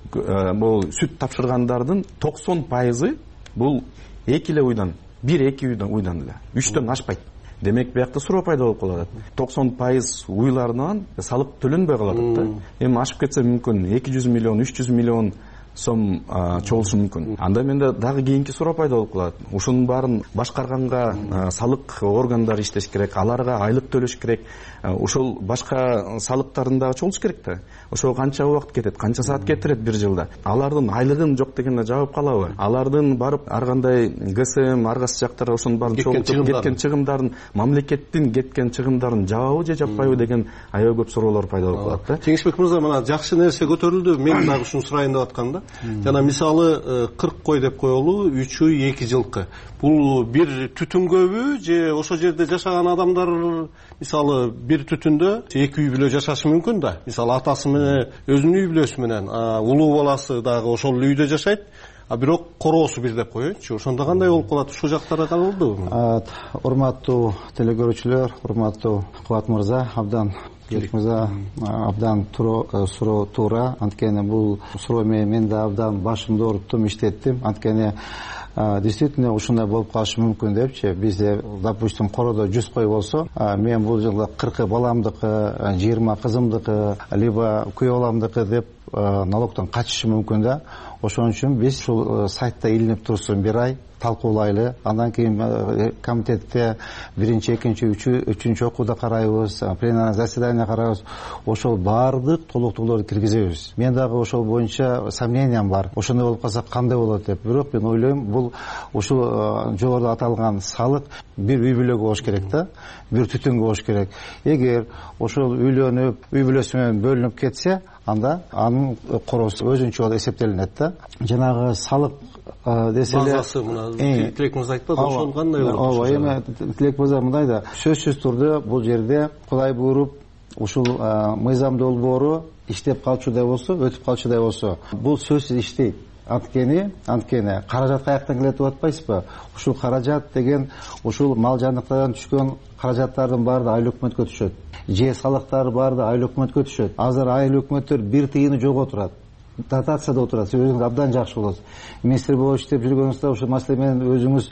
бул сүт тапшыргандардын токсон пайызы бул эки эле уйдан, бир эки уйдан эле, үчтөн ашпайт. Демек биякта суроо пайда болуп калат. токсон пайыз уйларынан салык төлөнбөй калат да. Эми ашып кетсе мүмкүн эки жүз миллион, үч жүз миллион сом чогулушу мүмкүн. Анда менде дагы кийинки суроо пайда болуп калат. Ушунун баарын башкарганга салык органдары иштеш керек, аларга айлык төлөш керек. Ошол башка салыктарын дагы чогулуш керек да. Ошо канча убакыт кетет, канча саат кетирет бир жылда. Алардын айлыгын жок дегенде жабып калабы? Алардын барып ар кандай ГСМ, ар кайсы жактарга ошонун баарын чогултуп кеткен чыгымдарын, мамлекеттин кеткен чыгымдарын жабабы же жаппайбы деген аябай көп суроолор пайда болуп калат да. Жеңишбек мырза, мына жакшы нерсе көтөрүлдү. Мен дагы ушуну сурайын деп аткам да. Жана мисалы кырк кой деп коелу, үч уй, эки жылкы. Бул бир түтүнгөбү же ошол жерде жашаган адамдар мисалы бир түтүндө эки үй бүлө жашашы мүмкүн да. Мисалы атасы менен өзүнүн үй бүлөсү менен, улуу баласы дагы ошол үйдө жашайт. А бирок короосу бир деп коеюнчу. Ошондо кандай болуп калат? Ушул жактарда кандай болду? Урматтуу телекөрүүчүлөр, урматтуу Кубат мырза, абдан Мырза абдан суроо туура. Анткени бул суроо менен мен да абдан башымды ооруттум, иштеттим. Анткени действительно ушундай болуп калышы мүмкүн депчи. Бизде, допустим, кородо жүз кой болсо, мен бул жылда кыркы баламдыкы, жыйырма кызымдыкы, либо күйөө баламдыкы деп налогтон качышы мүмкүн да. Ошон үчүн биз ушул сайтта илинип турсун бир ай талкуулайлы. Андан кийин комитетте биринчи, экинчи, үчүнчү окууда карайбыз, пленарный заседание карайбыз. Ошол баардык толуктууларды киргизебиз. Мен дагы ошол боюнча сомнениям бар. Ошондой болуп калса кандай болот деп. Бирок мен ойлойм, бул ушул жогоруда аталган салык бир үй бүлөгө болуш керек да, бир түтүнгө болуш керек. Эгер ошол үйлөнүп, үй бүлөсү менен бөлүнүп кетсе, анда анын короосу өзүнчө болуп эсептелинет да. Жанагы салык деселе базасы мына Тилек мырза айтпады, ошол кандай болот? Ооба, эми Тилек мырза мындай да, сөзсүз түрдө бул жерде Кудай буйруп ушул мыйзам долбоору иштеп калчудай болсо, өтүп калчудай болсо, бул сөзсүз иштейт. Анткени, анткени каражат каяктан келет деп атпайсызбы? Ушул каражат деген ушул мал жандыктардан түшкөн каражаттардын баары да айыл өкмөткө түшөт. Же салыктар баары да айыл өкмөткө түшөт. Азыр айыл өкмөттөр бир тыйыны жок отурат. Дотацияда отурат. Сиз өзүңүз абдан жакшы болосуз. Министр болуп иштеп жүргөнүңүздө ушул маселе менен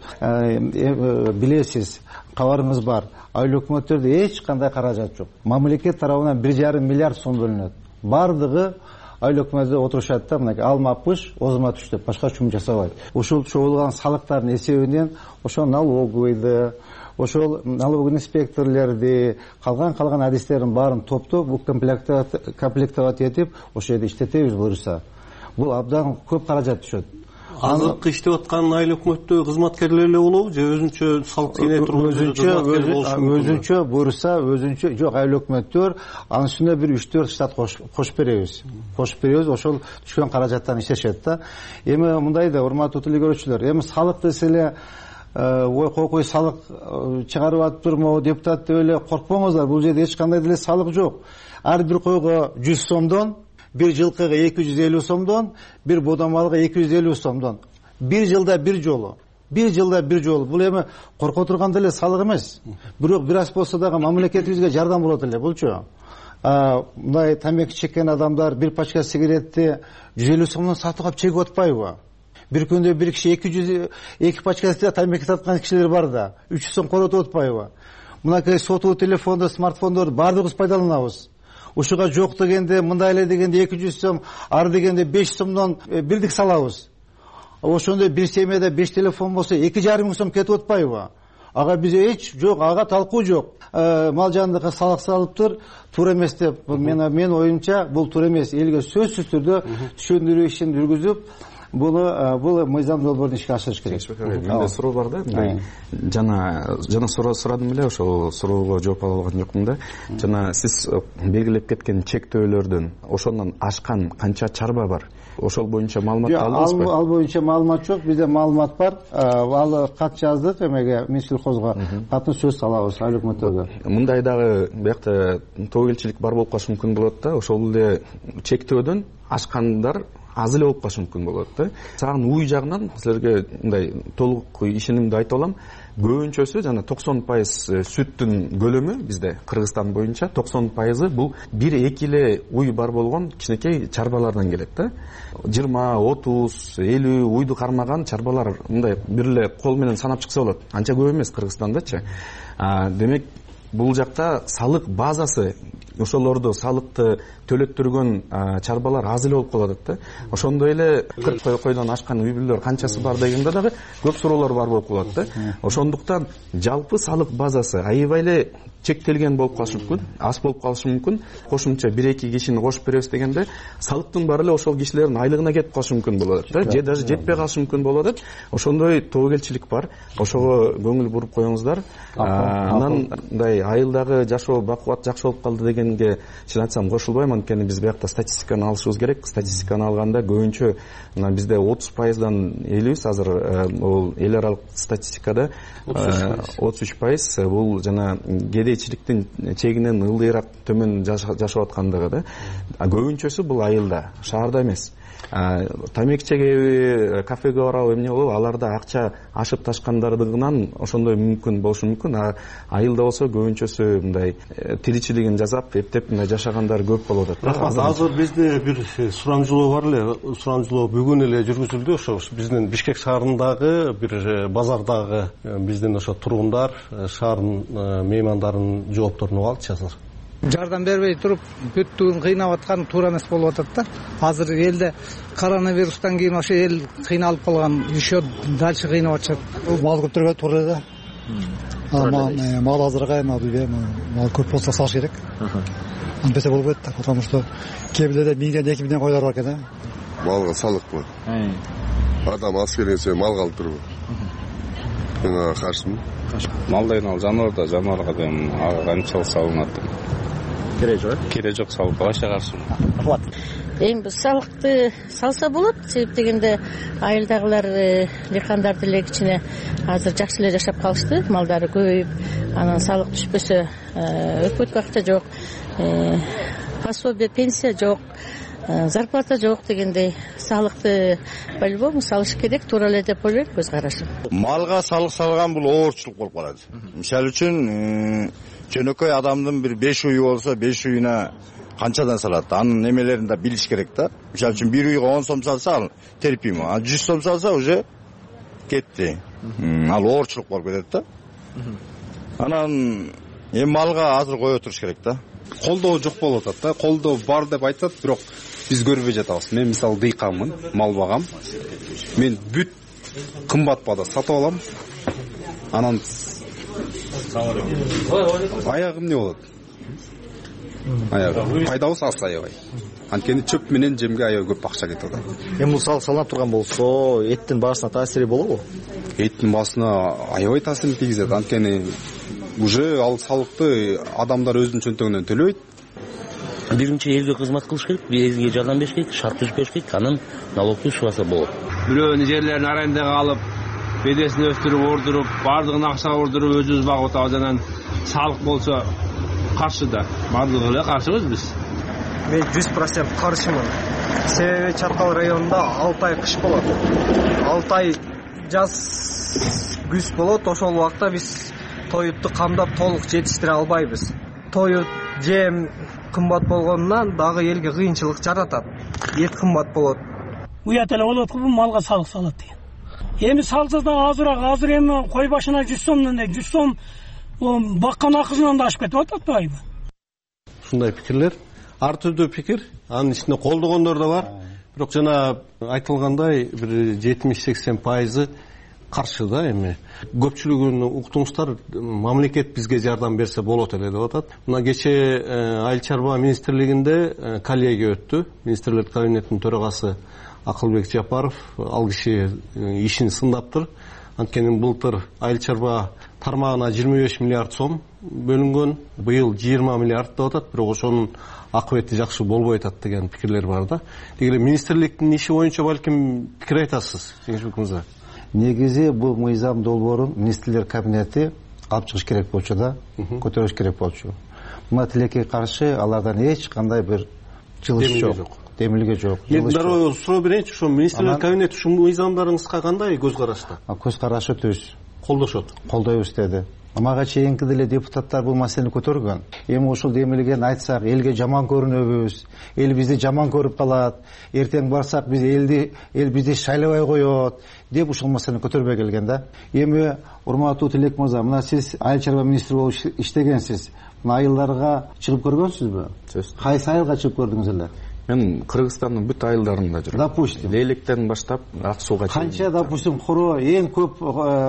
өзүңүз билесиз, кабарыңыз бар. Айыл өкмөттөрдө эч кандай каражат жок. Мамлекет тарабынан бир жарым миллиард сом бөлүнөт. Бардыгы айыл өкмөттө отурушат да, мынакей алма пыш, озма түш деп башка чум жасабайт. Ушул чогулган салыктардын эсебинен ошол налоговыйды, ошол налоговый инспекторлорду, калган калган адистердин баарын топтоп, бул комплектовать этип, ошол жерде иштетебиз буюрса. Бул абдан көп каражат түшөт. Азыркы иштеп аткан айыл өкмөттө кызматкерлер эле болобу же өзүнчө салык тийе турган өзүнчө буюрса, өзүнчө жок, айыл өкмөттөр анын үстүнө бир үч төрт штат кошуп беребиз. Кошуп беребиз, ошол түшкөн каражаттан иштешет да. Эми мындай да, урматтуу телекөрүүчүлөр, эми салык деселе ой койкой салык чыгарып атыптырмы депутат деп эле коркпоңуздар. Бул жерде эч кандай деле салык жок. Ар бир койго жүз сомдон, бир жылкыга эки жүз элүү сомдон, бир бодомалга эки жүз элүү сомдон. Бир жылда бир жолу. Бир жылда бир жолу. Бул эми корко турган деле салык эмес. Бирок бир аз болсо дагы мамлекетибизге жардам болот эле булчу. Мындай тамеки чеккен адамдар бир пачка сигаретти жүз элүү сомдон сатып алып чегип атпайбы? Бир күндө бир киши эки жүз эки пачка тамеки саткан кишилер бар да, үч жүз сом коротуп атпайбы? Мынакей сотуу телефонду, смартфондорду баардыгыбыз пайдаланабыз. Ушуга жок дегенде, мындай эле дегенде эки жүз сом, ар дегенде беш сомдон бирдик салабыз. Ошондой бир семьяда беш телефон болсо эки жарым миң сом кетип атпайбы? Ага бизде эч жок, ага талкуу жок. Мал жандыкка салык салыптыр, туура эмес деп. Мен мен оюмча бул туура эмес. Элге сөзсүз түрдө түшүндүрүү ишин жүргүзүп, бул бул мыйзам долбоорун ишке ашырыш керек. Менде суроо бар да. Мындай жана жана суроо сурадым эле, ошол суроого жооп ала алган жокмун да. Жана сиз белгилеп кеткен чектөөлөрдөн ошондон ашкан канча чарба бар? Ошол боюнча маалымат алдыңызбы? Ал боюнча маалымат жок, бизде маалымат бар. Ал кат жаздык эмеге, Минсельхозго. Катын сөз алабыз айыл өкмөттөргө. Мындай дагы биякта тобокелчилик бар болуп калышы мүмкүн болот да. Ошол эле чектөөдөн ашкандар аз эле болуп калышы мүмкүн болот да. Сагын уй жагынан силерге мындай толук ишенимди айтып алам. Көбүнчөсү жана токсон пайыз сүттүн көлөмү бизде Кыргызстан боюнча токсон пайызы бул бир эки эле уй бар болгон кичинекей чарбалардан келет да. жыйырма, отуз, элүү уйду кармаган чарбалар мындай бир эле кол менен санап чыкса болот. Анча көп эмес Кыргызстандачы. Демек бул жакта салык базасы, ошолорду салыкты төлөттүргөн чарбалар аз эле болуп калат да. Ошондой эле кырк койдон ашкан үй бүлөлөр канчасы бар дегенде дагы көп суроолор бар болуп калат да. Ошондуктан жалпы салык базасы аябай эле чектелген болуп калышы мүмкүн, аз болуп калышы мүмкүн. Кошумча бир эки кишини кошуп беребиз дегенде салыктын баары эле ошол кишилердин айлыгына кетип калышы мүмкүн болот да, же даже жетпей калышы мүмкүн болот. Ошондой тобокелчилик бар. Ошого көңүл буруп коюңуздар. Анан мындай айылдагы жашоо бакубат жакшы болуп калды дегенге чын айтсам кошулбайм, анткени биз биякта статистиканы алышыбыз керек. Статистиканы алганда көбүнчө мына бизде отуз пайыздан элүүбүз азыр бул эл аралык статистикада отуз үч пайыз бул жана кедейчиликтин чегинен ылдыйраак төмөн жашап аткандыгы да. Көбүнчөсү бул айылда, шаарда эмес. Тамеки чегеби, кафеге барабы, эмне болобу, аларда акча ашып ташкандардыгынан ошондой мүмкүн болушу мүмкүн. Айылда болсо көбүнчөсү мындай тиричилигин жасап, эптеп мындай жашагандар көп болуп атат. Азыр бизде бир сурамжылоо бар эле, сурамжылоо бүгүн эле жүргүзүлдү. Ошо биздин Бишкек шаарындагы бир базардагы биздин ошо тургундар, шаардын меймандарынын жоопторуна алчы азыр. Жардам бербей туруп бүттүгүн кыйнап аткан туура эмес болуп атат да. Азыр элде коронавирустан кийин ошо эл кыйналып калган, еще дальше кыйнап атышат. Мал көптөргө туура да. Мал азыркайын, бизге мал көп болсо сатыш керек. Антпесе болбойт да, потому что кээ бирлерде миңден эки миңден койлор бар экен да. Малга салыкпы? Адам аз келгенсе малга алып турбу? Мен ага каршымын. Мал деген ал жануар да, жануарга деген канчалык салынат? Кереги жок, кереги жок салыкка башка каршымын. Рахмат. Эми салыкты салса болот, себеп дегенде айылдагылар дыйкандар деле кичине азыр жакшы эле жашап калышты, малдары көбөйүп, анан салык түшпөсө өкмөткө акча жок, пособие, пенсия жок, зарплата жок дегендей салыкты по-любому салыш керек, туура эле деп ойлойм, көз карашым. Малга салык салган бул оорчулук болуп калат. Мисалы үчүн жөнөкөй адамдын бир беш уйу болсо, беш уюна канчадан салат? Анын немелерин да билиш керек да. Мисалы үчүн бир уйга он сом салса, ал терпимо. А жүз сом салса уже кетти. Ал оорчулук болуп кетет да. Анан эми малга азыр кое туруш керек да. Колдоо жок болуп атат да. Колдоо бар деп айтат, бирок биз көрбөй жатабыз. Мен мисалы дыйканмын, мал багам. Мен бүт кымбат баада сатып алам. Анан аягым эмне болот? Аягы пайдабыз аз аябай. Анткени чөп менен жемге аябай көп акча кетип атат. Эми бул салык салынып турган болсо, эттин баасына таасири болобу? Эттин баасына аябай таасирин тийгизет. Анткени уже ал салыкты адамдар өзүнүн чөнтөгүнөн төлөйт. Биринчи элге кызмат кылыш керек, элге жардам бериш керек, шарт түзүп бериш керек, анан налогду чыгаса болот. Бирөөнүн жерлерин арендага алып, бедесин өстүрүп, ордуруп, бардыгын акчага ордуруп өзүбүз багып атабыз. Анан салык болсо каршы да, бардыгы эле каршыбыз биз. Мен жүз процент каршымын. Себеби Чаткал районунда алты ай кыш болот. алты ай жаз күз болот. Ошол убакта биз тоютту камдап толук жетиштире албайбыз. Тоют, жем кымбат болгонунан дагы элге кыйынчылык жаратат. Эт кымбат болот. Уят эле болот го, малга салык салат деген. Эми салса да азыраак, азыр эми кой башына жүз сомдон да жүз сом баккан акысынан да ашып кетип атпайбы? Ушундай пикирлер, ар түрдүү пикир, анын ичинде колдогондор да бар. Бирок жана айтылгандай бир жетимиш сексен пайызы каршы да. Эми көпчүлүгүн уктуңуздар, мамлекет бизге жардам берсе болот эле деп атат. Мына кечээ Айыл чарба министрлигинде коллегия өттү. Министрлер кабинетинин төрагасы Акылбек Жапаров. Ал киши ишин сындаптыр. Анткени былтыр айыл чарба тармагына жыйырма беш миллиард сом бөлүнгөн, быйыл жыйырма миллиард деп атат, бирок ошонун акыбети жакшы болбой атат деген пикирлер бар да. Деги эле министрликтин иши боюнча балким пикир айтасыз, Жеңишбек мырза. Негизи бул мыйзам долбоорун министрлер кабинети алып чыгыш керек болчу да, көтөрүш керек болчу. Мына тилекке каршы алардан эч кандай бир жылыш жок. Демилге жок. Мен дароо суроо берейинчи, ошо министрлер кабинети ушул мыйзамдарыңызга кандай көз карашта? Көз карашы түз. Колдошот. Колдойбуз деди. Мага чейинки деле депутаттар бул маселени көтөргөн. Эми ушул демилген айтсак, элге жаман көрүнөбүз, эл бизди жаман көрүп калат, эртең барсак биз элди, эл бизди шайлабай коет деп ушул маселени көтөрбөй келген да. Эми урматтуу Тилек мырза, мына сиз айыл чарба министри болуп иштегенсиз. Мына айылдарга чыгып көргөнсүзбү? Кайсы айылга чыгып көрдүңүз эле? Мен Кыргызстандын бүт айылдарында жүрөм. Допустим. Лейликтен баштап Ак сууга чейин. Канча, допустим, коро эң көп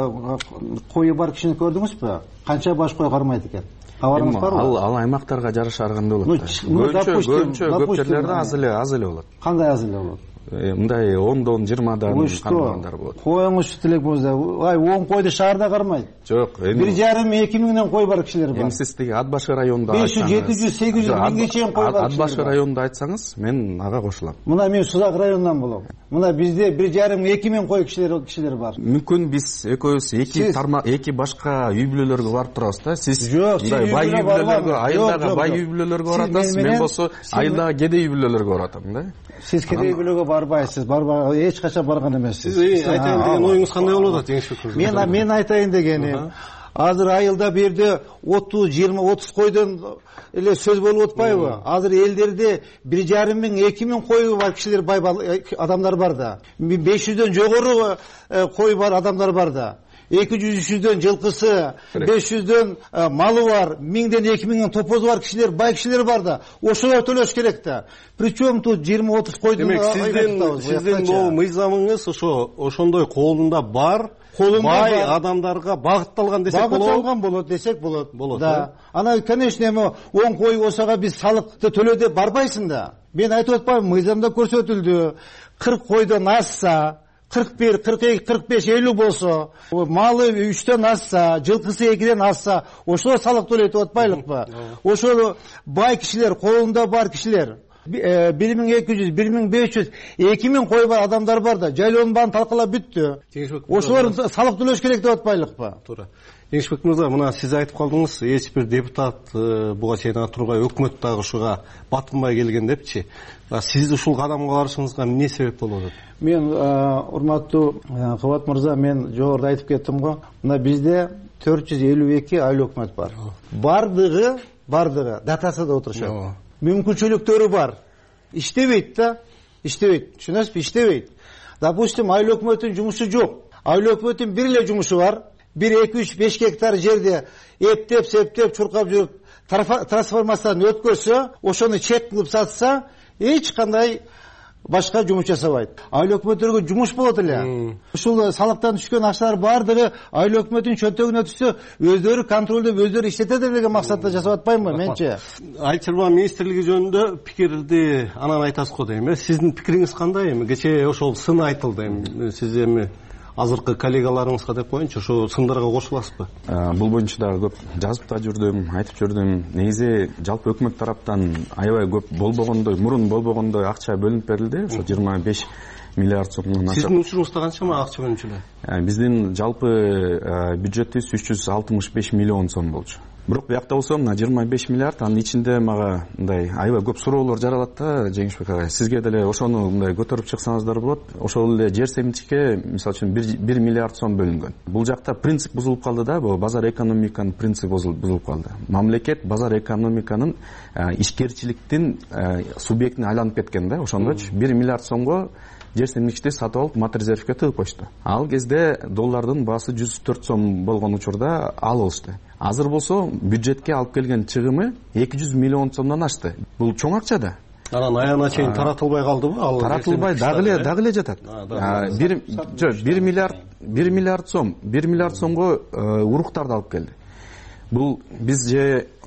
кою бар кишини көрдүңүзбү? Канча баш кой кармайт экен? Кабарыңыз барбы? Ал ал аймактарга жараша аргандай болот. Көбүнчө көбүнчө көп жерлерде аз эле аз эле болот. Кандай аз эле болот? Мындай ондон жыйырмадан кармагандар болот. Коюңуз Тилек мырза, ай он койду шаарда кармайт. Жок, эми бир жарым эки миңден кой бар кишилер бар. Эми сиз тиги Ат башы районунда беш жүз, жети жүз, сегиз жүз миңге чейин кой бар. Ат башы районунда айтсаңыз, мен ага кошулам. Мына мен Сузак районунан болом. Мына бизде бир жарым эки миң кой кишилер кишилер бар. Мүмкүн биз экөөбүз эки тармак эки башка үй бүлөлөргө барып турабыз да. Сиз мындай бай үй бүлөлөргө, айылдагы бай үй бүлөлөргө баратасыз, мен болсо айылдагы кедей үй бүлөлөргө баратам да. Сиз кедей үй бүлөгө барбайсыз, барбай эч качан барган эмессиз. Сиз айтайын деген оюңуз кандай болуп атат, Жеңишбек мырза? Мен мен айтайын дегеним, азыр айылда бир жерде отуз, жыйырма, отуз койдон эле сөз болуп атпайбы? Азыр элдерде бир жарым миң, эки миң кою бар кишилер, бай адамдар бар да. беш жүздөн жогору кой бар адамдар бар да. эки жүз, үч жүздөн жылкысы, беш жүздөн малы бар, миңден эки миңден топозу бар кишилер, бай кишилер бар да. Ошолор төлөш керек да. Причем тут жыйырма, отуз койдун. Демек, сиздин сиздин бул мыйзамыңыз ошо ошондой колунда бар, бай адамдарга багытталган десек болот. Багытталган болот десек болот. Болот. Да. Ана, конечно, эми он кой болсога биз салыкты төлө деп барбайсың да. Мен айтып атпаймынбы, мыйзамда көрсөтүлдү. кырк койдон асса, кырк бир, кырк эки, кырк беш, элүү болсо, малы үчтөн асса, жылкысы экиден асса, ошо салык төлөйт деп атпайлыкпы? Ошол бай кишилер, колунда бар кишилер, бир миң эки жүз, бир миң беш жүз, эки миң кой бар адамдар бар да, жайлоонун баарын талкалап бүттү. Ошолор салык төлөш керек деп атпайлыкпы? Туура. Жеңишбек мырза, мына сиз айтып калдыңыз, эч бир депутат буга чейин Тургай өкмөт дагы ушуга батынбай келген депчи. Сиз ушул кадамга барышыңызга эмне себеп болуп атат? Мен урматтуу Кубат мырза, мен жогоруда айтып кеттим го. Мына бизде төрт жүз элүү эки айыл өкмөт бар. Бардыгы, бардыгы датасында отурушат. Мүмкүнчүлүктөрү бар. Иштебейт да, иштебейт. Түшүнөсүзбү? Иштебейт. Допустим, айыл өкмөтүнүн жумушу жок. Айыл өкмөтүнүн бир эле жумушу бар. бир, эки, үч, беш гектар жерде эптеп, септеп, чуркап жүрүп, трансформацияны өткөрсө, ошону чек кылып сатса, эч кандай башка жумуш жасабайт. Айыл өкмөттөргө жумуш болот эле. Ушул салыктан түшкөн акчалар бардыгы айыл өкмөтүнүн чөнтөгүнө түшсө, өздөрү контролдоп, өздөрү иштетет деген максатта жасап атпаймынбы менче? Айыл чарба министрлиги жөнүндө пикирди анан айтасыз го дейм. Сиздин пикириңиз кандай? Эми кечээ ошол сын айтылды. Эми сиз эми азыркы коллегаларыңызга деп коеюнчу, ошо сындарга кошуласызбы? Бул боюнча дагы көп жазып да жүрдүм, айтып жүрдүм. Негизи жалпы өкмөт тараптан аябай көп болбогондой, мурун болбогондой акча бөлүнүп берилди. Ошо жыйырма беш миллиард сомдон ашык. Сиздин учуруңузда канча акча бөлүнчү эле? Биздин жалпы бюджетибиз үч жүз алтымыш беш миллион сом болчу. Бирок биякта болсо мына жыйырма беш миллиард, анын ичинде мага мындай аябай көп суроолор жаралат да, Жеңишбек агай. Сизге деле ошону мындай көтөрүп чыксаңыздар болот. Ошол эле жер семчикке мисалы үчүн бир миллиард сом бөлүнгөн. Бул жакта принцип бузулуп калды да, бул базар экономиканын принципи бузулуп калды. Мамлекет базар экономиканын ишкерчиликтин субъектине айланып кеткен да. Ошондочу бир миллиард сомго жер семчикти сатып алып матрезервке тыгып коюшту. Ал кезде доллардын баасы жүз төрт сом болгон учурда ал алышты. Азыр болсо бюджетке алып келген чыгымы эки жүз миллион сомдон ашты. Бул чоң акча да. Анан аягына чейин таратылбай калдыбы? Ал таратылбай дагы эле дагы эле жатат. бир бир миллиард бир миллиард сом, бир миллиард сомго уруктарды алып келди. Бул биз же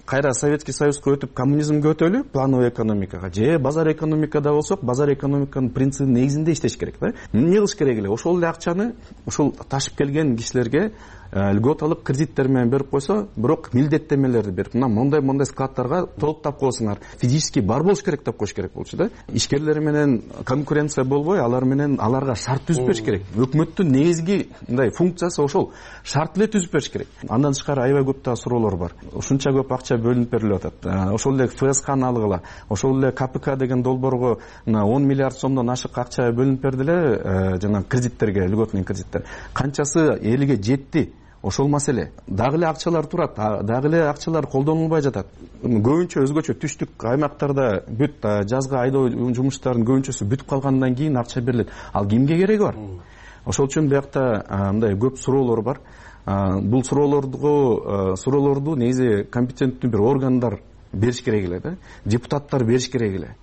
кайра Советский Союзга өтүп коммунизмге өтөлү, плановый экономикага, же базар экономикада болсок, базар экономиканын принцибинин негизинде иштеш керек да. Эмне кылыш керек эле? Ошол эле акчаны ошол ташып келген кишилерге льготалык кредиттер менен берип койсо, бирок милдеттемелерди берип, мына мондай мондай складтарга толуктап коесуңар. Физически бар болуш керек деп коюш керек болчу да. Ишкерлер менен конкуренция болбой, алар менен аларга шарт түзүп бериш керек. Өкмөттүн негизги мындай функциясы ошол, шарт эле түзүп бериш керек. Андан тышкары аябай көп да суроолор бар. Ушунча көп акча бөлүнүп берилип атат. Ошол эле ФСКны алгыла, ошол эле КПК деген долбоорго мына он миллиард сомдон ашык акча бөлүнүп берди эле, жана кредиттерге, льготный кредиттер. Канчасы элге жетти? Ошол маселе. Дагы эле акчалар турат, дагы эле акчалар колдонулбай жатат. Көбүнчө өзгөчө түштүк аймактарда бүт жазга айдоо жумуштарынын көбүнчөсү бүтүп калгандан кийин акча берилет. Ал кимге кереги бар? Ошол үчүн биякта мындай көп суроолор бар. Бул суроолорду суроолорду негизи компетенттүү бир органдар бериш керек эле да. Депутаттар бериш керек эле.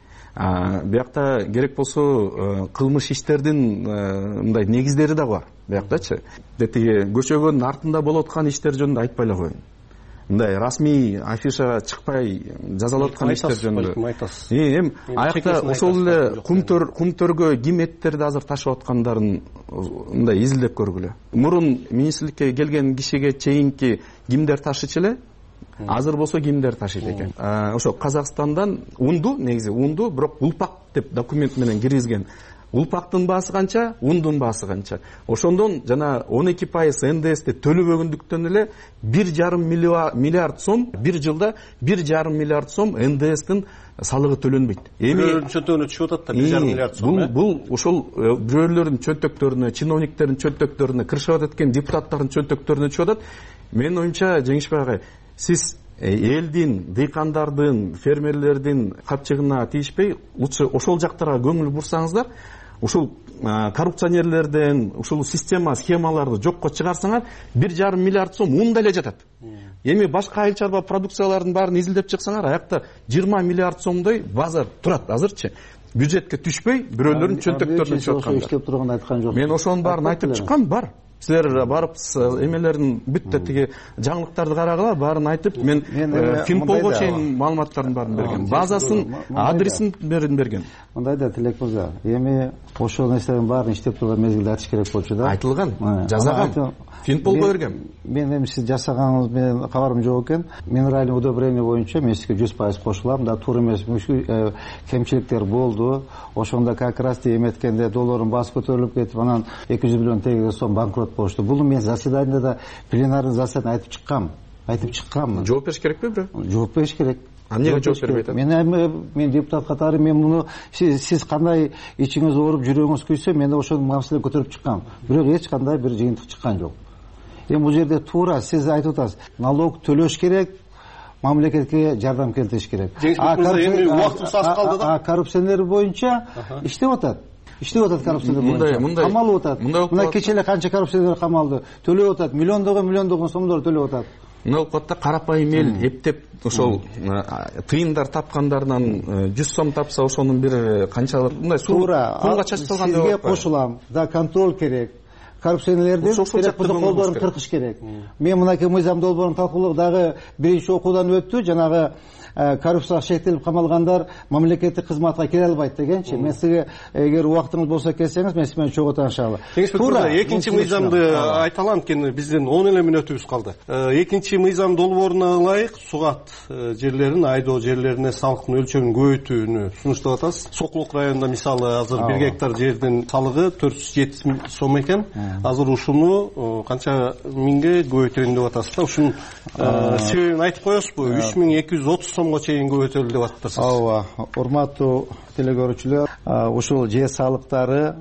Биякта керек болсо кылмыш иштердин мындай негиздери да бар. Бияктачы. Детиги көчөгөнүн артында болуп аткан иштер жөнүндө айтпай эле коеюн. Мындай расмий афиша чыкпай жазалап аткан иштер жөнүндө. Эми аякта ошол эле кумтөргө ким эттерди азыр ташып аткандарын мындай изилдеп көргүлө. Мурун министрликке келген кишиге чейинки кимдер ташычу эле? Азыр болсо кимдер ташыйт экен? Ошо Казакстандан унду, негизи унду, бирок улпак деп документ менен киргизген. Улпактын баасы канча, ундун баасы канча. Ошондон жана он эки пайыз эн дэ эсти төлөбөгөндүктөн эле бир жарым миллиард сом, бир жылда бир жарым миллиард сом эн дэ эстин салыгы төлөнбөйт. Эми чөнтөгүнө түшүп атат да бир жарым миллиард сом. Бул бул ошол бирөөлөрдүн чөнтөктөрүнө, чиновниктердин чөнтөктөрүнө, кыршып аткан депутаттардын чөнтөктөрүнө түшүп атат. Менин оюмча, Жеңишбек агай, сиз элдин, дыйкандардын, фермерлердин капчыгына тийишпей, лучше ошол жактарга көңүл бурсаңыздар, ушул коррупционерлерден, ушул система, схемаларды жокко чыгарсаңар, бир жарым миллиард сом унда эле жатат. Эми башка айыл чарба продукциялардын баарын изилдеп чыксаңар, аякта жыйырма миллиард сомдой базар турат азырчы. Бюджетке түшпөй, бирөөлөрдүн чөнтөктөрүнө түшүп аткандар. Иштеп турган айткан жок. Мен ошонун баарын айтып чыккам, бар. Силер барып эмелерин бүт тиги жаңылыктарды карагыла, баарын айтып, мен Финполго чейин маалыматтардын баарын берген. Базасын, адресин берген. Мындай да, Тилек мырза, эми ошол нерселердин баарын иштеп турган мезгилде айтыш керек болчу да. Айтылган, жазаган. Финполго берген. Мен эми сиз жасаганыңыз менен кабарым жок экен. Минеральный удобрение боюнча мен сизге жүз пайыз кошулам да, туура эмес кемчиликтер болду. Ошондо как раз эметкенде доллардын баасы көтөрүлүп кетип, анан эки жүз миллион теңгеге сом банкрот болушту. Бул мен заседанияда, пленарный заседанияда айтып чыккам. Айтып чыккам. Жооп бериш керекпи бирөө? Жооп бериш керек. А эмнеге жооп бербей атат? Мен мен депутат катары мен муну сиз кандай ичиңиз ооруп, жүрөгүңүз күйсө, мен ошол маселени көтөрүп чыккам. Бирок эч кандай бир жыйынтык чыккан жок. Эми бул жерде туура сиз айтып атасыз, налог төлөш керек, мамлекетке жардам келтириш керек. Эми убактыбыз аз калды да. А коррупционер боюнча иштеп атат. Иштеп атат коррупционер боюнча. Камалып атат. Мына кече эле канча коррупционер камалды. Төлөп атат, миллиондогон миллиондогон сомдор төлөп атат. Мына укатта карапайым эл эптеп ошол тыйындар тапкандарынан жүз сом тапса, ошонун бир канчалык мындай сууга чачталган деп. Сизге кошулам. Да, контроль керек. Коррупционерлердин керек колдорун кыркыш керек. Мен мынакей мыйзам долбоорун талкуулоо дагы биринчи окуудан өттү. Жанагы коррупцияга шектелип камалгандар мамлекеттик кызматка кире албайт дегенчи. Мен сизге эгер убактыңыз болсо келсеңиз, мен сиз менен чогуу таанышалы. Туура экинчи мыйзамды айта алам, анткени биздин он эле мүнөтүбүз калды. Экинчи мыйзам долбооруна ылайык сугат жерлерин, айдоо жерлерине салыктын өлчөмүн көбөйтүүнү сунуштап атабыз. Сокулук районунда мисалы азыр бир гектар жердин салыгы төрт жүз жетимиш сом экен. Азыр ушуну канча миңге көбөйтөйүн деп атасыз да. Ушунун себебин айтып коесузбу? үч миң эки жүз отуз сомго чейин көбөйтөлдү деп атыптырсыз. Ооба, урматтуу телекөрүүчүлөр, ушул жер салыктары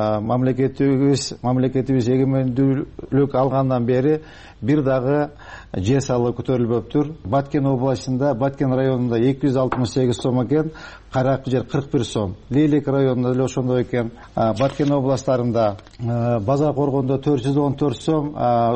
мамлекетибиз мамлекетибиз эгемендүүлүк алгандан бери бир дагы жер салыгы көтөрүлбөптүр. Баткен областында, Баткен районунда эки жүз алтымыш сегиз сом экен, Каракы жер кырк бир сом. Лейлек районунда деле ошондой экен. Баткен областарында Базар Коргондо төрт жүз он төрт сом,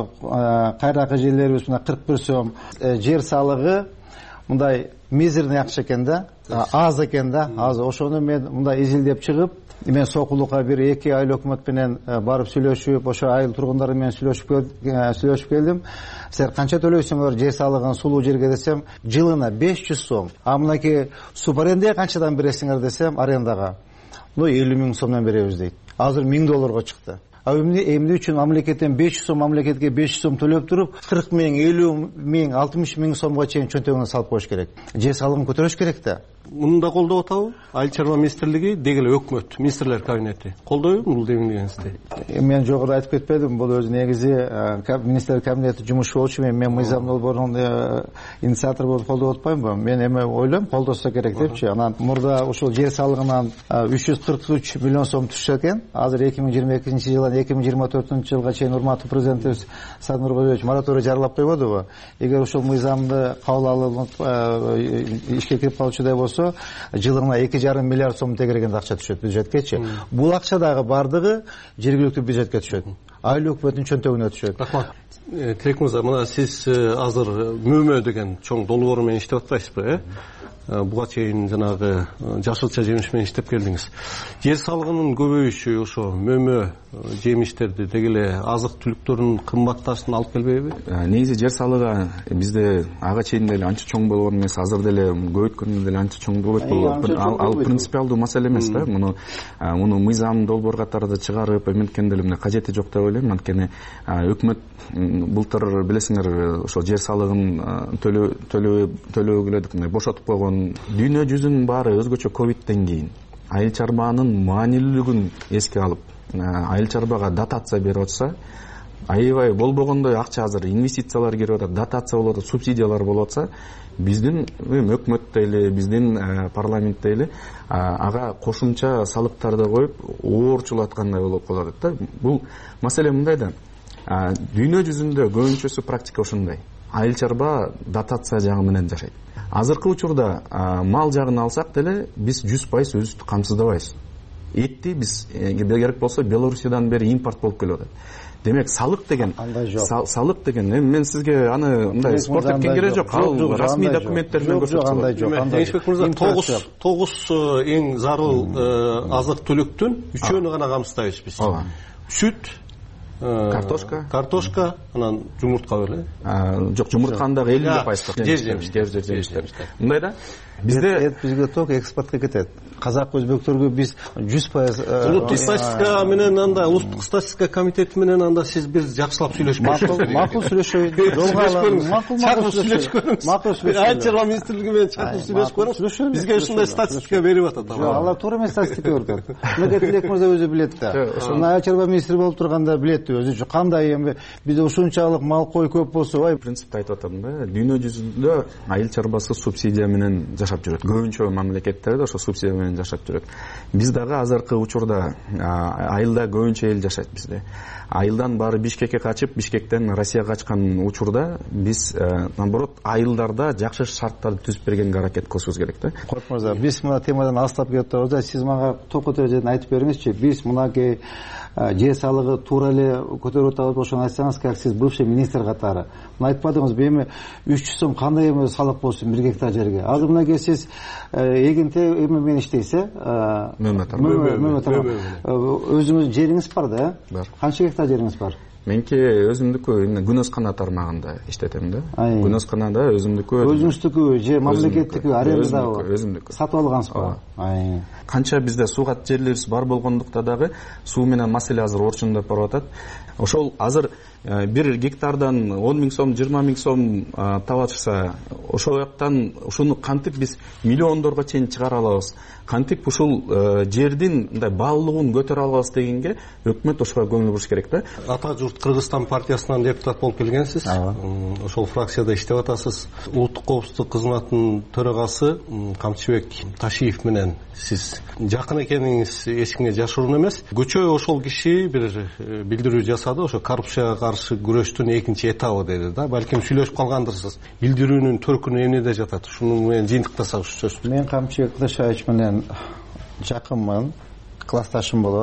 кайракы жерлерибиз мына кырк бир сом. Жер салыгы мындай мизерный акча экен да, аз экен да. Аз ошону мен мындай изилдеп чыгып, мен сокулукка бир эки айыл өкмөт менен барып сүйлөшүп, ошо айыл тургундары менен сүйлөшүп сүйлөшүп келдим. Силер канча төлөйсүңөр жер салыгын сулуу жерге десем, жылына беш жүз сом. А мынакей субарендага канчадан бересиңер десем, арендага ну элүү миң сомдон беребиз дейт. Азыр миң долларга чыкты. А эмне эмне үчүн мамлекеттен беш жүз сом, мамлекетке беш жүз сом төлөп туруп, кырк миң, элүү миң, алтымыш миң сомго чейин чөнтөгүнө салып коюш керек. Жер салыгын көтөрүш керек да. Муну да колдоп атабы? Айыл чарба министрлиги деги эле өкмөт, министрлер кабинети колдойбу бул демилгениңизди? Мен жогору айтып кетпедим, бул өзү негизи министрлер кабинети жумушу болчу. Мен мен мыйзам долбоорунун инициатор болуп колдоп атпаймынбы? Мен эме ойлойм, колдосо керек депчи. Анан мурда ушул жер салыгынан үч жүз кырк үч миллион сом түшсө экен. Азыр эки миң жыйырма экинчи жылдан эки миң жыйырма төртүнчү жылга чейин урматтуу президентибиз Садыр Нурбайбекович мораторий жарыялап койбодубу? Эгер ушул мыйзамды кабыл алынып ишке кирип калчудай болсо, жылына эки жарым миллиард сом тегерегенде акча түшөт бюджеткечи. Бул акча дагы бардыгы жергиликтүү бюджетке түшөт. Айыл өкмөттүн чөнтөгүнө түшөт. Рахмат. Тилек мырза, мына сиз азыр мөмө деген чоң долбоор менен иштеп атпайсызбы, э? Буга чейин жанагы жашылча жемиш менен иштеп келдиңиз. Жер салыгынын көбөйүшү ошо мөмө жемиштерди деги эле азык түлүктөрүнүн кымбатташына алып келбейби? Негизи жер салыгы бизде ага чейин деле анча чоң болгон эмес, азыр деле көбөйткөндө деле анча чоң болбойт. Бул ал принципиалдуу маселе эмес да. Муну муну мыйзам долбоор катарында чыгарып эметкенде эле кажети жок деп ойлойм. Анткени өкмөт былтыр билесиңер ошо жер салыгын төлөөгө бошотуп койгон. Дүйнө жүзүнүн баары өзгөчө ковидтен кийин айыл чарбанын маанилүүлүгүн эске алып, айыл чарбага дотация берип атса, аябай болбогондой акча азыр инвестициялар кирип атат, дотация болуп атат, субсидиялар болуп атса, биздин өкмөттө эле, биздин парламентте эле ага кошумча салыктарды коюп оорчулаткандай болуп калат да. Бул маселе мындай да. Дүйнө жүзүндө көбүнчөсү практика ушундай. Айыл чарба дотация жагы менен жашайт. Азыркы учурда мал жагын алсак деле биз жүз пайыз өзүбүздү камсыздабайбыз. Этти биз керек болсо Белоруссиядан бери импорт болуп келип атат. Демек салык деген салык деген мен сизге аны мындай спорттук кереги жок. Ал расмий документтерден көрсөтүлөт. тогуз тогуз эң зарыл азык түлүктүн үчөөнү гана камсыздайбыз биз. Сүт, картошка, картошка, анан жумуртка беле? Жок, жумуртканы дагы элүү пайыз. Жер жемиштер, жер жемиштер. Мындай да. Бизде эт бизге ток экспортко кетет. Казак өзбектөргө биз жүз пайыз улуттук статистика менен анда улуттук статистика комитети менен анда сиз бир жакшылап сүйлөшүп макул макул сүйлөшөйүн. Макул макул сүйлөшкөнүңүз. Макул сүйлөшкөнүңүз. Айыл чарба министрлиги менен чакырып сүйлөшүп көрөңүз. Бизге ушундай статистика берип атат. Жок, алар туура эмес статистика берип атат. Мына Тилек мырза өзү билет да. Ошону айыл чарба министри болуп турганда билет өзү кандай эми бизде ушунчалык мал кой көп болсо, ай принципти айтып атам да. Дүйнө жүзүндө айыл чарбасы субсидия менен жашап жүрөт. Көбүнчө мамлекеттерде ошо субсидия менен жашап жүрөт. Биз дагы азыркы учурда айылда көбүнчө эл жашайт bizde. Айылдан баары Бишкекке качып, Бишкектен Россияга качкан учурда биз наоборот айылдарда жакшы шарттарды түзүп бергенге аракет кылышыбыз керек да. Корп мырза, биз мына темадан алыстап кетип атабыз. Сиз мага токото жерден айтып бериңизчи. Биз мынакей жер салыгы туура эле көтөрүп атабыз, ошону айтсаңыз, как сиз бывший министр катары. Мына айтпадыңызбы, эми үч жүз сом кандай эми салык болсун бир гектар жерге? Азыр мынакей сиз эгинте эме менен иштейсиз, өзүңүздүн жериңиз бар да? Бар. Канча гектар жериңиз бар? Меники өзүмдүкү Күнөскана тармагында иштетем да. Күнөсканада өзүмдүкү. Өзүңүздүкү же мамлекеттики арендадабы? Өзүмдүкү. Сатып алгансызбы? Канча бизде сууга жерлерибиз бар болгондукта дагы суу менен маселе азыр орчундап барып атат. Ошол азыр бир гектардан он миң сом, жыйырма миң сом табылса, ошол жактан ушуну кантип биз миллиондорго чейин чыгара алабыз? Кантип ушул жердин мындай баалуулугун көтөрө алабыз дегенге өкмөт ошого көңүл буруш керек да. Ата журт Кыргызстан партиясынан депутат болуп келгенсиз. Ошол фракцияда иштеп атасыз. Улуттук коопсуздук кызматынын төрагасы Камчыбек Ташиев менен сиз жакын экениңиз эч кимге жашыруун эмес. Көчө ошол киши бир билдирүү жасады, ошо коррупцияга каршы күрөштүн экинчи этабы деди да. Балким сүйлөшүп калгандырсыз. Билдирүүнүн төркүнү эмнеде жатат? Шуну менен жыйынтыктасак ушу сөз. Мен Камчыбек Ташиевич менен жакынмын, классташым болот.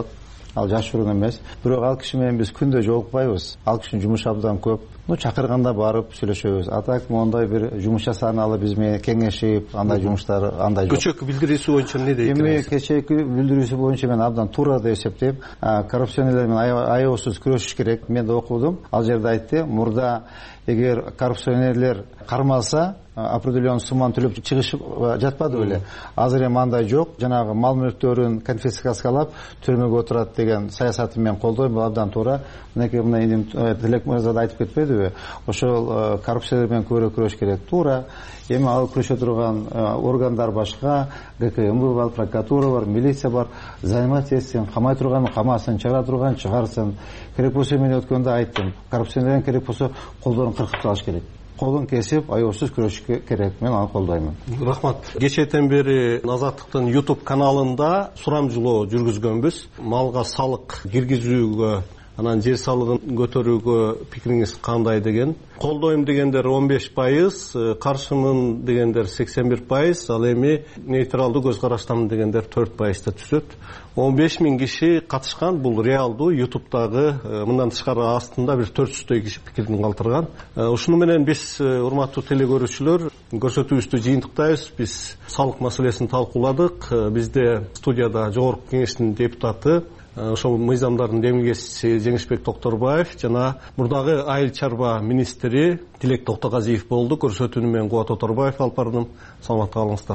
ал жашыруун эмес, бирок ал киши менен биз күндө жолукпайбыз. Ал кишинин жумушу абдан көп. Ну чакырганда барып сүйлөшөбүз. Атак моундай бир жумуш жасаганалы биз менен кеңешип, андай жумуштар андай жок. Кечээки билдирүүсү боюнча эмне дейт? Эми кечээки билдирүүсү боюнча мен абдан туура деп эсептейм. Коррупционерлер менен аябасыз күрөшүш керек. Мен да окудум. Ал жерде айтты, мурда эгер коррупционерлер кармалса, определенный сумманы төлөп чыгышып жатпады беле. Азыр эми андай жок. Жанагы мал мүлктөрүн конфискациялап түрмөгө отурат деген саясатын мен колдойм. Бул абдан туура. Мынакей мына эми Тилек мырза да айтып кетпедиби? Ошол коррупция менен көбүрөөк күрөш керек. Туура. Эми ал күрөшө турган органдар башка, ГКМ бар, прокуратура бар, милиция бар. Займат этсин, камай турган камасын, чыгара турган чыгарсын. Керек болсо мен өткөндө айттым. Коррупциялардан керек болсо колдорун кыркып салыш керек. Колун кесип, аябасыз күрөшүш керек. Мен аны колдоймун. Рахмат. Кечээден бери Азаттыктын YouTube каналында сурамжылоо жүргүзгөнбүз. Малга салык киргизүүгө, анан жер салыгын көтөрүүгө пикириңиз кандай деген. Колдойм дегендер он беш пайыз, каршымын дегендер сексен бир пайыз, ал эми нейтралдуу көз караштамын дегендер төрт пайызда түшөт. он беш миң киши катышкан, бул реалдуу ютубтагы, мындан тышкары астында бир төрт жүздөй киши пикирин калтырган. Ушуну менен биз, урматтуу телекөрүүчүлөр, көрсөтүүбүздү жыйынтыктайбыз. Биз салык маселесин талкууладык. Бизде студияда жогорку кеңештин депутаты, ошол мыйзамдардын демилгечиси Жеңишбек Токторбаев жана мурдагы айыл чарба министри Тилек Токтогазиев болду. Көрсөтүүнү мен Кубат Тоторбаев алып бардым. Саламатта калыңыздар.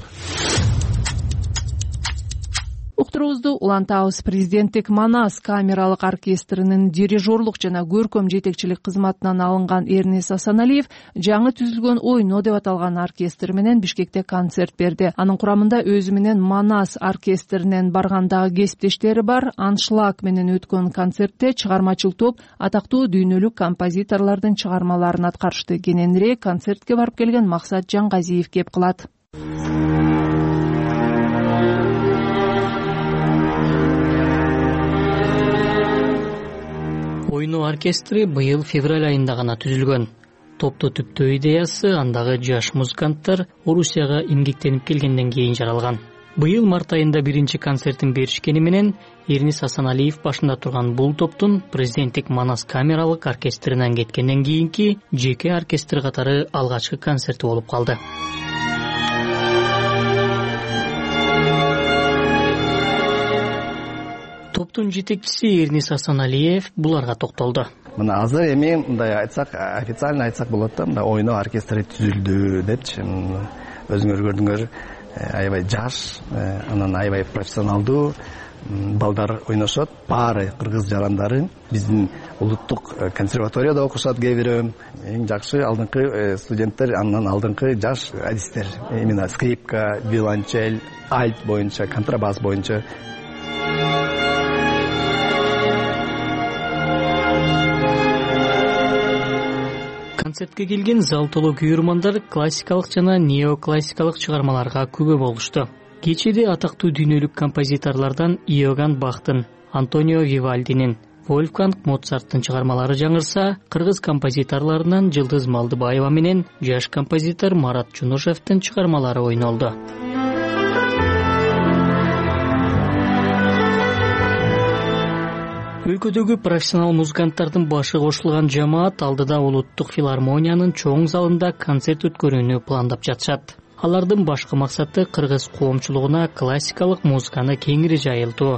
Уктуруубузду улантабыз. Президенттик Манас камералык оркестринин дирижерлук жана көркөм жетекчилик кызматынан алынган Эрнис Асаналиев жаңы түзүлгөн ойно деп аталган оркестр менен Бишкекте концерт берди. Анын курамында өзү менен Манас оркестринен баргандагы кесиптештери бар. Аншлаг менен өткөн концертте чыгармачыл топ атактуу дүйнөлүк композиторлордун чыгармаларын аткарышты. Кененирээк концертке барып келген Максат Жаңгазиев кеп кылат. Ойно оркестри быйыл февраль айында гана түзүлгөн. Топту түптөө идеясы андагы жаш музыканттар Орусияга эмгектенип келгенден кийин жаралган. Быйыл март айында биринчи концертин беришкени менен Эрнис Асаналиев башында турган бул топтун президенттик Манас камералык оркестринен кеткенден кийинки жеке оркестр катары алгачкы концерти болуп калды. Топтун жетекчиси Эрнис Асаналиев буларга токтолду. Мына азыр эми мындай айтсак, официально айтсак болот да, мына ойно оркестри түзүлдү депчи. Өзүңөр көрдүңөр, аябай жаш, анан аябай профессионалдуу балдар ойношот. Баары кыргыз жарандары, биздин улуттук консерваторияда окушат кээ бирөө. Эң жакшы алдыңкы студенттер, андан алдыңкы жаш адистер. Именно скрипка, виолончель, альт боюнча, контрабас боюнча. Концертке келген зал толуу күйөрмандар классикалык жана неоклассикалык чыгармаларга күбө болушту. Кечеде атактуу дүйнөлүк композиторлордон Иоганн Бахтын, Антонио Вивальдинин, Вольфганг Моцарттын чыгармалары жаңырса, кыргыз композиторлорунан Жылдыз Малдыбаева менен жаш композитор Марат Жунушевдин чыгармалары ойнолду. Өлкөдөгү профессионал музыканттардын башы кошулган жамаат алдыда улуттук филармониянын чоң залында концерт өткөрүүнү пландап жатышат. Алардын башкы максаты кыргыз коомчулугуна классикалык музыканы кеңири жайылтуу.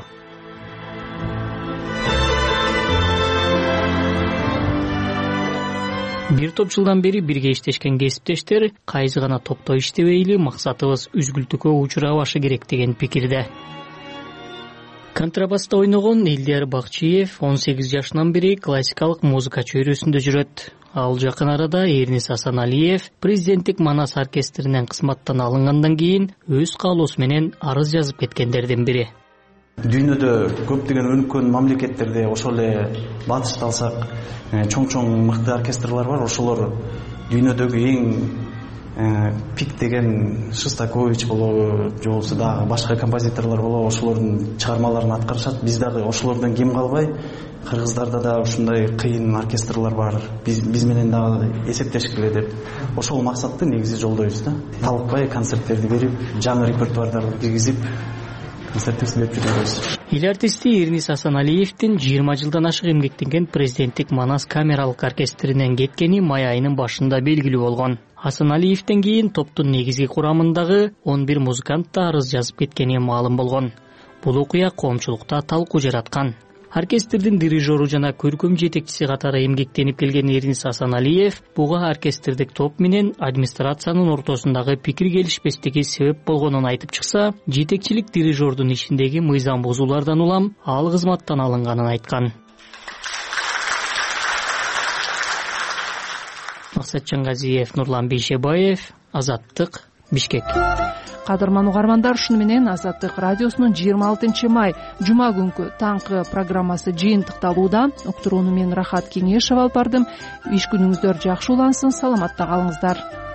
Бир топ жылдан бери бирге иштешкен кесиптештер кайсы гана топто иштебейли, максатыбыз үзгүлтүккө учурабашы керек деген пикирде. Контрабаста ойногон Элдияр Бакчиев он сегиз жашынан бери классикалык музыка чөйрөсүндө жүрөт. Ал жакын арада Эрнис Асаналиев президенттик Манас оркестринен кызматтан алынгандан кийин өз каалоосу менен арыз жазып кеткендердин бири. Дүйнөдө көптөгөн өнүккөн мамлекеттерде, ошол эле батышты алсак, чоң-чоң мыкты оркестрлар бар. Ошолор дүйнөдөгү эң пик деген Шостакович болобу, же болбосо дагы башка композиторлор болобу, ошолордун чыгармаларын аткарышат. Биз дагы ошолордон кем калбай, кыргыздарда да ушундай кыйын оркестрлар бар. Биз биз менен дагы эсептешкиле деп, ошол максатты негизи жолдойбуз да. Талыкпай концерттерди берип, жаңы репертуардарды киргизип, серпилиси берип жүрөбүз. Эл артисти Эрнис Асаналиевдин жыйырма жылдан ашык эмгектенген президенттик Манас камералык оркестринен кеткени май айынын башында белгилүү болгон. Асаналиевден кийин топтун негизги курамындагы он бир музыкант да арыз жазып кеткени маалым болгон. Бул окуя коомчулукта талкуу жараткан. Оркестрдин дирижеру жана көркөм жетекчиси катары эмгектенип келген Эрнис Асаналиев буга оркестрдик топ менен администрациянын ортосундагы пикир келишпестиги себеп болгонун айтып чыкса, жетекчилик дирижердун ишиндеги мыйзам бузуулардан улам ал кызматтан алынганын айткан. Максатжан Газиев, Нурлан Бейшебаев, Азаттык, Бишкек. Кадырман угармандар, ушуну менен Азаттык радиосунун жыйырма алтынчы май жума күнкү таңкы программасы жыйынтыкталууда. Уктурууну мен Рахат Кеңешева алып бардым. Иш күнүңүздөр жакшы улансын, саламатта калыңыздар.